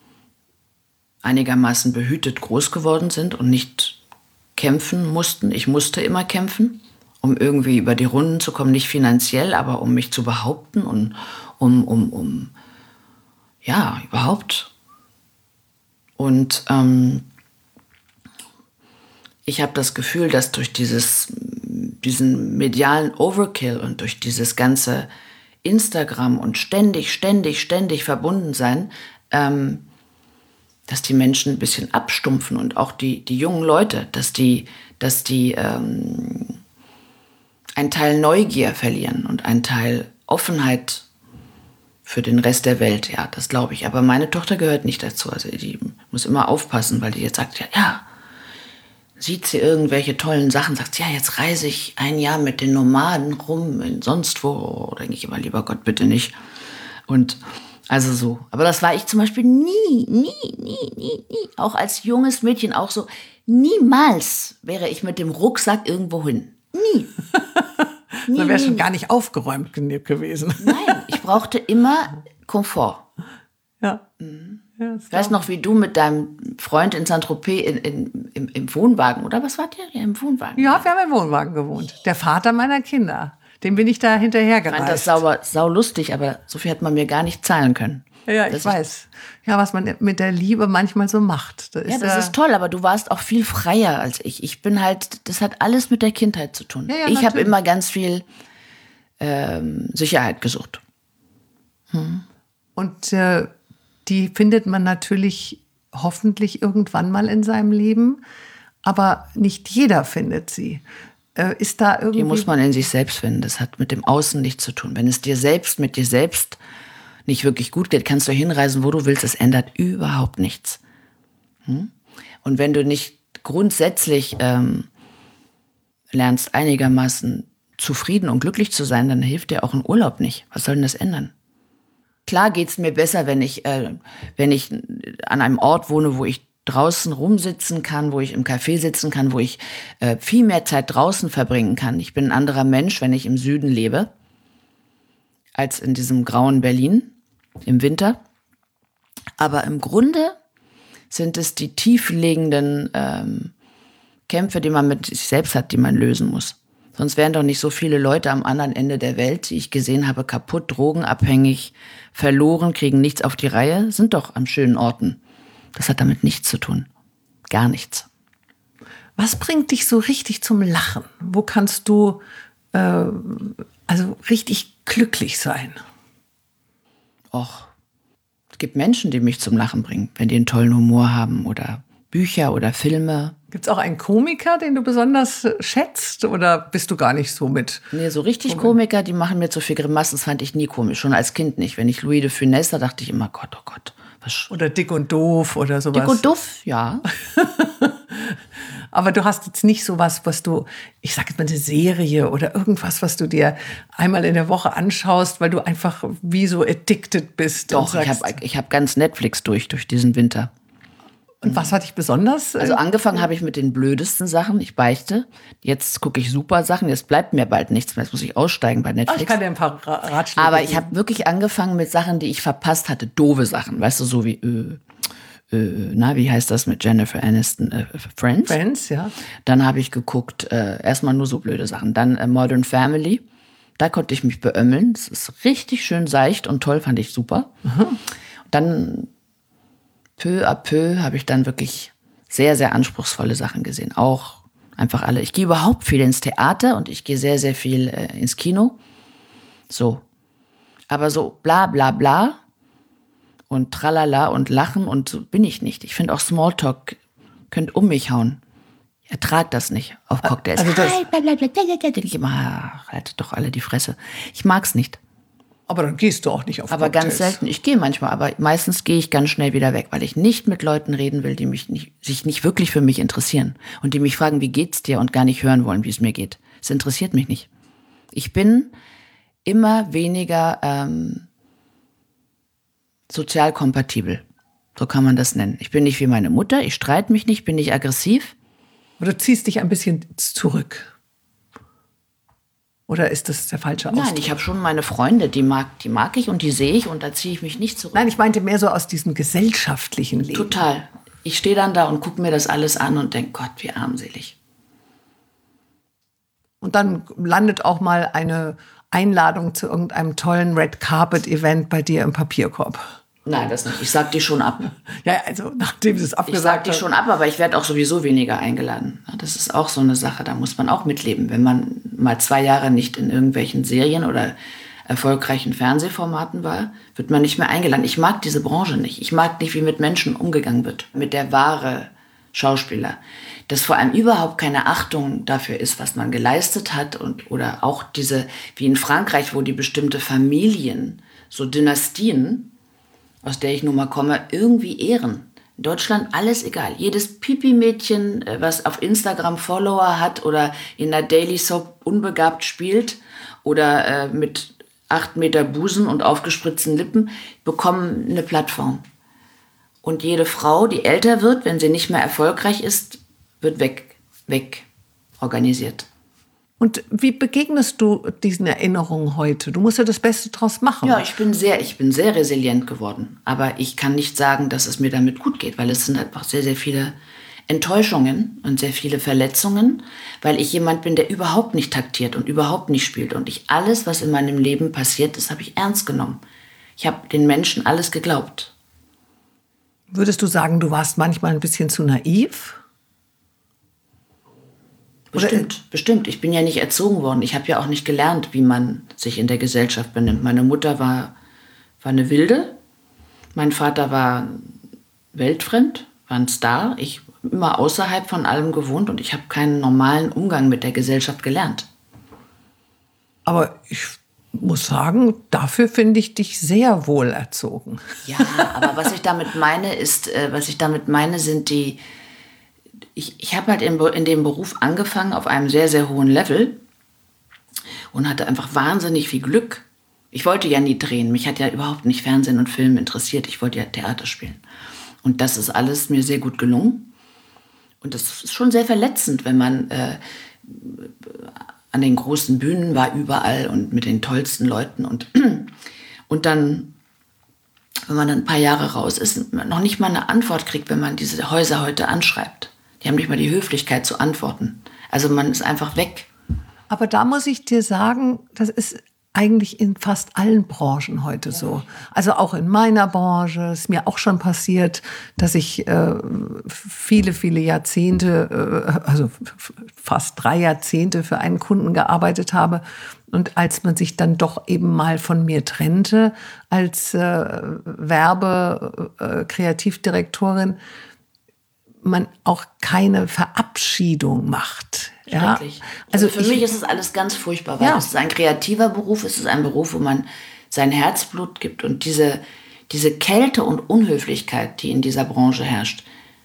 [SPEAKER 1] einigermaßen behütet groß geworden sind und nicht kämpfen mussten. Ich musste immer kämpfen, um irgendwie über die Runden zu kommen. Nicht finanziell, aber um mich zu behaupten und um, um, um ja, überhaupt. Und ähm, ich habe das Gefühl, dass durch dieses, diesen medialen Overkill und durch dieses ganze Instagram und ständig, ständig, ständig verbunden sein, ähm, dass die Menschen ein bisschen abstumpfen und auch die, die jungen Leute, dass die, dass die ähm, einen Teil Neugier verlieren und einen Teil Offenheit für den Rest der Welt. Ja, das glaube ich. Aber meine Tochter gehört nicht dazu. Also die muss immer aufpassen, weil die jetzt sagt, ja, ja, sieht sie irgendwelche tollen Sachen, sagt, ja, jetzt reise ich ein Jahr mit den Nomaden rum, in sonst wo, denke ich immer, lieber Gott, bitte nicht. Und also so. Aber das war ich zum Beispiel nie, nie, nie, nie, nie. Auch als junges Mädchen auch so, niemals wäre ich mit dem Rucksack irgendwo hin. Nie. nie
[SPEAKER 2] Da wäre schon
[SPEAKER 1] nie.
[SPEAKER 2] gar nicht aufgeräumt genug gewesen.
[SPEAKER 1] Nein, ich brauchte immer Komfort.
[SPEAKER 2] Ja. Mhm. Ja,
[SPEAKER 1] ich weiß noch, wie du mit deinem Freund in Saint-Tropez in, in, im, im Wohnwagen, oder was war der? Ja, im Wohnwagen.
[SPEAKER 2] Ja, wir haben im Wohnwagen gewohnt. Der Vater meiner Kinder. Dem bin ich da hinterher gereist.
[SPEAKER 1] Ich fand das sauber, sau lustig, aber so viel hat man mir gar nicht zahlen können.
[SPEAKER 2] Ja, ich
[SPEAKER 1] Dass
[SPEAKER 2] weiß. Ja, was man mit der Liebe manchmal so macht. Das
[SPEAKER 1] ja,
[SPEAKER 2] ist,
[SPEAKER 1] das
[SPEAKER 2] äh,
[SPEAKER 1] ist toll, aber du warst auch viel freier als ich. Ich bin halt, das hat alles mit der Kindheit zu tun.
[SPEAKER 2] Ja, ja,
[SPEAKER 1] ich habe
[SPEAKER 2] natürlich.
[SPEAKER 1] immer ganz viel ähm, Sicherheit gesucht. Hm.
[SPEAKER 2] Und äh, die findet man natürlich hoffentlich irgendwann mal in seinem Leben. Aber nicht jeder findet sie. Äh, ist da irgendwie...
[SPEAKER 1] Die muss man in sich selbst finden. Das hat mit dem Außen nichts zu tun. Wenn es dir selbst, mit dir selbst nicht wirklich gut geht, kannst du hinreisen, wo du willst. Es ändert überhaupt nichts. Hm? Und wenn du nicht grundsätzlich ähm, lernst, einigermaßen zufrieden und glücklich zu sein, dann hilft dir auch ein Urlaub nicht. Was soll denn das ändern? klar geht's mir besser, wenn ich, äh, wenn ich an einem Ort wohne, wo ich draußen rumsitzen kann, wo ich im Café sitzen kann, wo ich äh, viel mehr Zeit draußen verbringen kann. Ich bin ein anderer Mensch, wenn ich im Süden lebe, als in diesem grauen Berlin im Winter. Aber im Grunde sind es die tiefliegenden ähm, Kämpfe, die man mit sich selbst hat, die man lösen muss. Sonst wären doch nicht so viele Leute am anderen Ende der Welt, die ich gesehen habe, kaputt, drogenabhängig, verloren, kriegen nichts auf die Reihe, sind doch an schönen Orten. Das hat damit nichts zu tun. Gar nichts.
[SPEAKER 2] Was bringt dich so richtig zum Lachen? Wo kannst du äh, also richtig glücklich sein?
[SPEAKER 1] Och, es gibt Menschen, die mich zum Lachen bringen, wenn die einen tollen Humor haben oder Bücher oder Filme.
[SPEAKER 2] Gibt es auch einen Komiker, den du besonders schätzt oder bist du gar nicht so mit?
[SPEAKER 1] Nee, so richtig Komiker, die machen mir zu viel Grimassen, das fand ich nie komisch, schon als Kind nicht. Wenn ich Louis de Funès, da dachte ich immer, Gott, oh Gott. Was
[SPEAKER 2] oder Dick und Doof oder sowas.
[SPEAKER 1] Dick und Doof, ja.
[SPEAKER 2] Aber du hast jetzt nicht sowas, was du, ich sag jetzt mal eine Serie oder irgendwas, was du dir einmal in der Woche anschaust, weil du einfach wie so addicted bist.
[SPEAKER 1] Doch, ich habe ich hab ganz Netflix durch, durch diesen Winter.
[SPEAKER 2] Und was hat dich besonders?
[SPEAKER 1] Also angefangen habe ich mit den blödesten Sachen, ich beichte. Jetzt gucke ich super Sachen, jetzt bleibt mir bald nichts mehr, jetzt muss ich aussteigen bei Netflix.
[SPEAKER 2] Ach, ich kann dir ein paar Ratschläge
[SPEAKER 1] Aber ich habe wirklich angefangen mit Sachen, die ich verpasst hatte, doofe Sachen, weißt du, so wie, äh, äh, na, wie heißt das mit Jennifer Aniston, äh, Friends?
[SPEAKER 2] Friends, ja.
[SPEAKER 1] Dann habe ich geguckt, äh, erstmal nur so blöde Sachen, dann äh, Modern Family, da konnte ich mich beömmeln, das ist richtig schön seicht und toll, fand ich super. Mhm. Dann peu à peu habe ich dann wirklich sehr, sehr anspruchsvolle Sachen gesehen. Auch einfach alle. Ich gehe überhaupt viel ins Theater und ich gehe sehr, sehr viel äh, ins Kino. So. Aber so bla bla bla und tralala und lachen und so bin ich nicht. Ich finde auch Smalltalk könnte um mich hauen. Ich ertrage das nicht auf Cocktails. Also das Hi, bla bla bla, denke ich immer, ach, haltet doch alle die Fresse. Ich mag's nicht.
[SPEAKER 2] Aber dann gehst du auch nicht auf
[SPEAKER 1] Aber
[SPEAKER 2] Cocktails.
[SPEAKER 1] Ganz selten. Ich gehe manchmal, aber meistens gehe ich ganz schnell wieder weg, weil ich nicht mit Leuten reden will, die mich nicht, sich nicht wirklich für mich interessieren und die mich fragen, wie geht's dir und gar nicht hören wollen, wie es mir geht. Es interessiert mich nicht. Ich bin immer weniger ähm, sozial kompatibel. So kann man das nennen. Ich bin nicht wie meine Mutter, ich streite mich nicht, bin nicht aggressiv.
[SPEAKER 2] Oder du ziehst dich ein bisschen zurück. Oder ist das der falsche Ausdruck?
[SPEAKER 1] Nein, ich habe schon meine Freunde, die mag, die mag ich und die sehe ich und da ziehe ich mich nicht zurück.
[SPEAKER 2] Nein, ich meinte mehr so aus diesem gesellschaftlichen Leben.
[SPEAKER 1] Total. Ich stehe dann da und gucke mir das alles an und denke, Gott, wie armselig.
[SPEAKER 2] Und dann landet auch mal eine Einladung zu irgendeinem tollen Red Carpet Event bei dir im Papierkorb.
[SPEAKER 1] Nein, das nicht. Ich sag die schon ab.
[SPEAKER 2] Ja, also nachdem sie es abgesagt
[SPEAKER 1] Ich sag die schon ab, aber ich werde auch sowieso weniger eingeladen. Das ist auch so eine Sache, da muss man auch mitleben. Wenn man mal zwei Jahre nicht in irgendwelchen Serien oder erfolgreichen Fernsehformaten war, wird man nicht mehr eingeladen. Ich mag diese Branche nicht. Ich mag nicht, wie mit Menschen umgegangen wird. Mit der wahre Schauspieler. Dass vor allem überhaupt keine Achtung dafür ist, was man geleistet hat. Und, oder auch diese, wie in Frankreich, wo die bestimmte Familien, so Dynastien, aus der ich nun mal komme, irgendwie ehren. In Deutschland alles egal. Jedes Pipi-Mädchen, was auf Instagram Follower hat oder in der Daily Soap unbegabt spielt oder äh, mit acht Meter Busen und aufgespritzten Lippen, bekommen eine Plattform. Und jede Frau, die älter wird, wenn sie nicht mehr erfolgreich ist, wird weg, weg organisiert.
[SPEAKER 2] Und wie begegnest du diesen Erinnerungen heute? Du musst ja das Beste draus machen.
[SPEAKER 1] Ja, ich bin sehr, ich bin sehr resilient geworden. Aber ich kann nicht sagen, dass es mir damit gut geht, weil es sind einfach sehr, sehr viele Enttäuschungen und sehr viele Verletzungen, weil ich jemand bin, der überhaupt nicht taktiert und überhaupt nicht spielt. Und ich alles, was in meinem Leben passiert ist, habe ich ernst genommen. Ich habe den Menschen alles geglaubt.
[SPEAKER 2] Würdest du sagen, du warst manchmal ein bisschen zu naiv?
[SPEAKER 1] Bestimmt, bestimmt. Ich bin ja nicht erzogen worden. Ich habe ja auch nicht gelernt, wie man sich in der Gesellschaft benimmt. Meine Mutter war, war eine Wilde. Mein Vater war weltfremd, war ein Star. Ich habe immer außerhalb von allem gewohnt und ich habe keinen normalen Umgang mit der Gesellschaft gelernt.
[SPEAKER 2] Aber ich muss sagen, dafür finde ich dich sehr wohl erzogen.
[SPEAKER 1] Ja, aber was ich damit meine, ist, äh, was ich damit meine, sind die Ich, ich habe halt in, in dem Beruf angefangen auf einem sehr, sehr hohen Level und hatte einfach wahnsinnig viel Glück Ich wollte ja nie drehen. Mich hat ja überhaupt nicht Fernsehen und Film interessiert. Ich wollte ja Theater spielen. Und das ist alles mir sehr gut gelungen. Und das ist schon sehr verletzend, wenn man äh, an den großen Bühnen war, überall und mit den tollsten Leuten. Und, und dann, wenn man dann ein paar Jahre raus ist, noch nicht mal eine Antwort kriegt, wenn man diese Häuser heute anschreibt. Die haben nicht mal die Höflichkeit zu antworten. Also man ist einfach weg.
[SPEAKER 2] Aber da muss ich dir sagen, das ist eigentlich in fast allen Branchen heute ja. so. Also auch in meiner Branche ist mir auch schon passiert, dass ich äh, viele, viele Jahrzehnte, äh, also fast drei Jahrzehnte für einen Kunden gearbeitet habe. Und als man sich dann doch eben mal von mir trennte als äh, Werbe-Kreativdirektorin, man auch keine Verabschiedung macht. Ja?
[SPEAKER 1] Also für ich, mich ist es alles ganz furchtbar, weil ja. es ist ein kreativer Beruf, es ist ein Beruf, wo man sein Herzblut gibt. Und diese, diese Kälte und Unhöflichkeit, die in dieser Branche herrscht,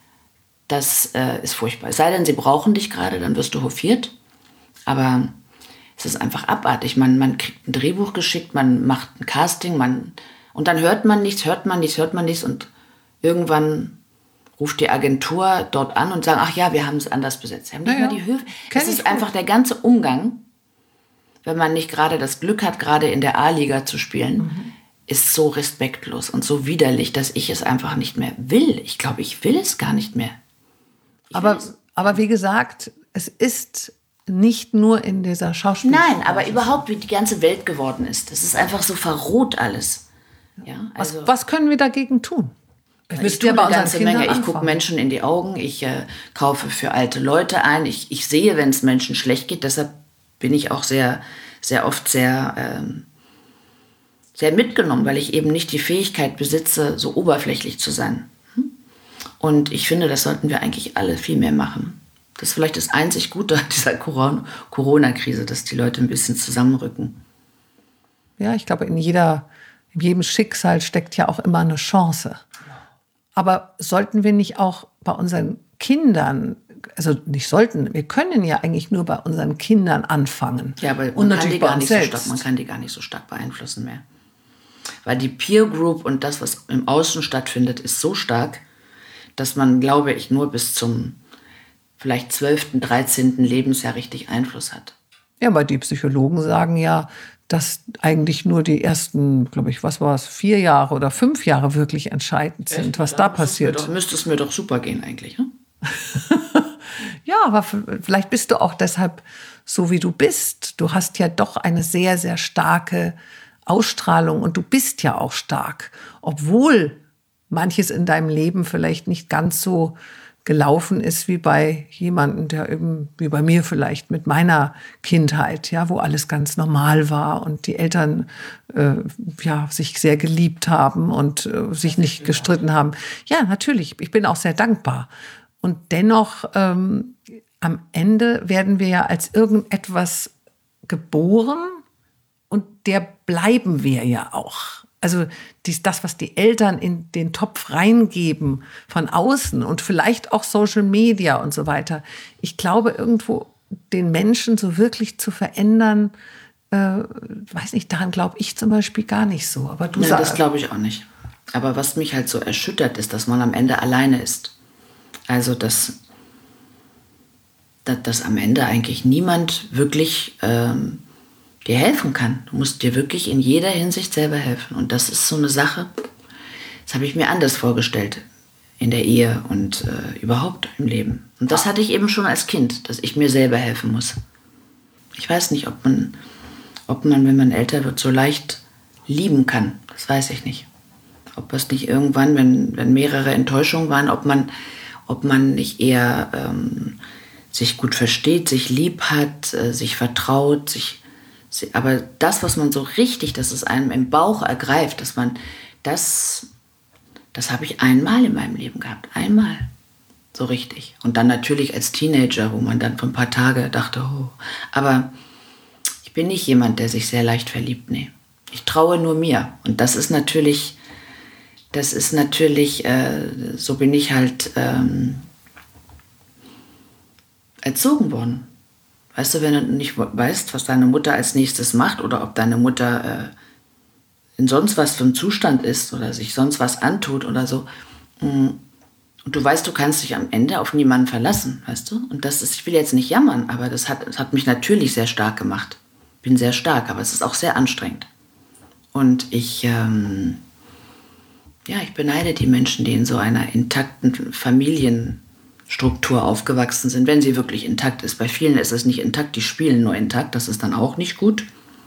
[SPEAKER 1] das äh, ist furchtbar. Es sei denn, sie brauchen dich gerade, dann wirst du hofiert. Aber es ist einfach abartig. Man, man kriegt ein Drehbuch geschickt, man macht ein Casting, man, und dann hört man nichts, hört man nichts, hört man nichts. Und irgendwann ruft die Agentur dort an und sagt, ach ja, wir haben es anders besetzt. Sie haben nicht
[SPEAKER 2] ja,
[SPEAKER 1] mehr die Höfe. Es ist einfach der ganze Umgang, wenn man nicht gerade das Glück hat, gerade in der A-Liga zu spielen, mhm. ist so respektlos und so widerlich, dass ich es einfach nicht mehr will. Ich glaube, ich will es gar nicht mehr.
[SPEAKER 2] Aber, aber wie gesagt, es ist nicht nur in dieser Schauspiel.
[SPEAKER 1] Nein, aber überhaupt, wie die ganze Welt geworden ist. Es ist einfach so verroht alles. Ja, also
[SPEAKER 2] was, was können wir dagegen tun?
[SPEAKER 1] Ich, ich tue eine ganze Menge. Ich gucke Menschen in die Augen, ich äh, kaufe für alte Leute ein, ich, ich sehe, wenn es Menschen schlecht geht. Deshalb bin ich auch sehr, sehr oft sehr, ähm, sehr mitgenommen, weil ich eben nicht die Fähigkeit besitze, so oberflächlich zu sein. Hm? Und ich finde, das sollten wir eigentlich alle viel mehr machen. Das ist vielleicht das einzig Gute an dieser Corona-Krise, dass die Leute ein bisschen zusammenrücken.
[SPEAKER 2] Ja, ich glaube, in jeder, in jedem Schicksal steckt ja auch immer eine Chance. Aber sollten wir nicht auch bei unseren Kindern, also nicht sollten, wir können ja eigentlich nur bei unseren Kindern anfangen.
[SPEAKER 1] Ja, aber man, und kann, die gar nicht so stark, man kann die gar nicht so stark beeinflussen mehr. Weil die Peer Group und das, was im Außen stattfindet, ist so stark, dass man, glaube ich, nur bis zum vielleicht zwölften, dreizehnten Lebensjahr richtig Einfluss hat.
[SPEAKER 2] Ja, aber die Psychologen sagen ja, dass eigentlich nur die ersten, glaube ich, was war es, vier Jahre oder fünf Jahre wirklich entscheidend sind, Echt? was da, da passiert.
[SPEAKER 1] Doch, müsste es mir doch super gehen eigentlich. Ne?
[SPEAKER 2] Ja, aber vielleicht bist du auch deshalb so, wie du bist. Du hast ja doch eine sehr, sehr starke Ausstrahlung und du bist ja auch stark, obwohl manches in deinem Leben vielleicht nicht ganz so gelaufen ist wie bei jemandem, der eben, wie bei mir vielleicht mit meiner Kindheit, ja, wo alles ganz normal war und die Eltern äh, ja, sich sehr geliebt haben und äh, sich nicht gestritten haben. Ja, natürlich, ich bin auch sehr dankbar. Und dennoch, ähm, am Ende werden wir ja als irgendetwas geboren und der bleiben wir ja auch. Also dies, das, was die Eltern in den Topf reingeben von außen und vielleicht auch Social Media und so weiter. Ich glaube, irgendwo den Menschen so wirklich zu verändern, äh, weiß nicht, daran glaube ich zum Beispiel gar nicht so. Aber du
[SPEAKER 1] ja,
[SPEAKER 2] sagst,
[SPEAKER 1] das glaube ich auch nicht. Aber was mich halt so erschüttert, ist, dass man am Ende alleine ist. Also, dass, dass, dass am Ende eigentlich niemand wirklich ähm, dir helfen kann. Du musst dir wirklich in jeder Hinsicht selber helfen. Und das ist so eine Sache, das habe ich mir anders vorgestellt in der Ehe und äh, überhaupt im Leben. Und das hatte ich eben schon als Kind, dass ich mir selber helfen muss. Ich weiß nicht, ob man, ob man, wenn man älter wird, so leicht lieben kann. Das weiß ich nicht. Ob es nicht irgendwann, wenn, wenn mehrere Enttäuschungen waren, ob man, ob man nicht eher ähm, sich gut versteht, sich lieb hat, äh, sich vertraut, sich aber das, was man so richtig, dass es einem im Bauch ergreift, dass man das, das habe ich einmal in meinem Leben gehabt. Einmal. So richtig. Und dann natürlich als Teenager, wo man dann für ein paar Tage dachte, oh. Aber ich bin nicht jemand, der sich sehr leicht verliebt. Nee. Ich traue nur mir. Und das ist natürlich, das ist natürlich, äh, so bin ich halt ähm, erzogen worden. Weißt du, wenn du nicht weißt, was deine Mutter als nächstes macht oder ob deine Mutter äh, in sonst was für einem Zustand ist oder sich sonst was antut oder so. Und du weißt, du kannst dich am Ende auf niemanden verlassen, weißt du? Und das ist, ich will jetzt nicht jammern, aber das hat, das hat mich natürlich sehr stark gemacht. Bin sehr stark, aber es ist auch sehr anstrengend. Und ich, ähm, ja, ich beneide die Menschen, die in so einer intakten Familienstruktur aufgewachsen sind, wenn sie wirklich intakt ist. Bei vielen ist es nicht intakt, die spielen nur intakt, das ist dann auch nicht gut.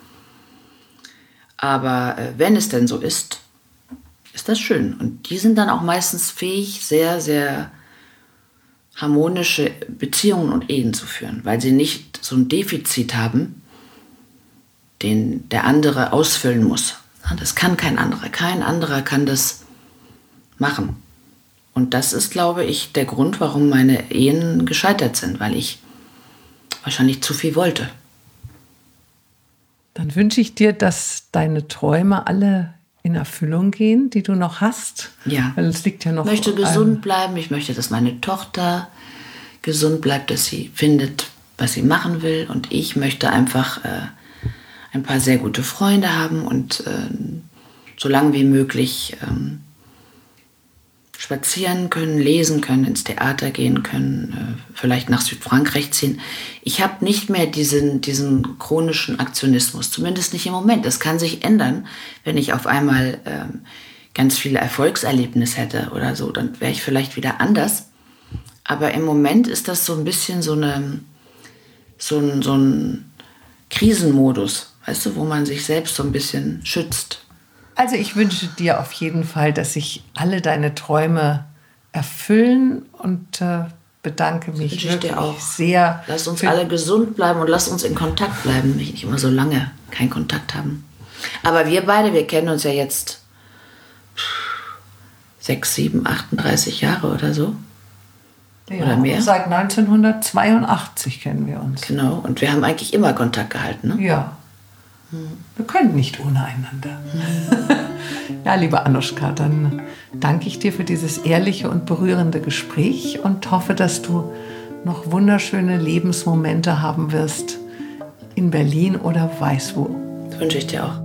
[SPEAKER 1] Aber äh, wenn es denn so ist, ist das schön. Und die sind dann auch meistens fähig, sehr, sehr harmonische Beziehungen und Ehen zu führen, weil sie nicht so ein Defizit haben, den der andere ausfüllen muss. Das kann kein anderer. Kein anderer kann das machen. Und das ist, glaube ich, der Grund, warum meine Ehen gescheitert sind, weil ich wahrscheinlich zu viel wollte.
[SPEAKER 2] Dann wünsche ich dir, dass deine Träume alle in Erfüllung gehen, die du noch hast.
[SPEAKER 1] Ja.
[SPEAKER 2] Weil es liegt ja noch.
[SPEAKER 1] Ich möchte gesund bleiben. Ich möchte, dass meine Tochter gesund bleibt, dass sie findet, was sie machen will. Und ich möchte einfach äh, ein paar sehr gute Freunde haben und äh, so lange wie möglich ähm, spazieren können, lesen können, ins Theater gehen können, äh, vielleicht nach Südfrankreich ziehen. Ich habe nicht mehr diesen, diesen chronischen Aktionismus, zumindest nicht im Moment. Das kann sich ändern, wenn ich auf einmal ähm, ganz viele Erfolgserlebnisse hätte oder so, dann wäre ich vielleicht wieder anders. Aber im Moment ist das so ein bisschen so, eine, so, ein, so ein Krisenmodus, weißt du, wo man sich selbst so ein bisschen schützt.
[SPEAKER 2] Also ich wünsche dir auf jeden Fall, dass sich alle deine Träume erfüllen und äh, bedanke mich
[SPEAKER 1] wünsche ich
[SPEAKER 2] wirklich
[SPEAKER 1] dir auch.
[SPEAKER 2] sehr.
[SPEAKER 1] Lass uns alle gesund bleiben und lass uns in Kontakt bleiben, nicht immer so lange keinen Kontakt haben. Aber wir beide, wir kennen uns ja jetzt sechs, sieben, achtunddreißig Jahre oder so.
[SPEAKER 2] Ja,
[SPEAKER 1] oder mehr.
[SPEAKER 2] Seit neunzehnhundertzweiundachtzig kennen wir uns.
[SPEAKER 1] Genau, und wir haben eigentlich immer Kontakt gehalten, ne?
[SPEAKER 2] Ja. Wir können nicht ohne einander. Ja, liebe Anuschka, dann danke ich dir für dieses ehrliche und berührende Gespräch und hoffe, dass du noch wunderschöne Lebensmomente haben wirst in Berlin oder weiß wo.
[SPEAKER 1] Das wünsche ich dir auch.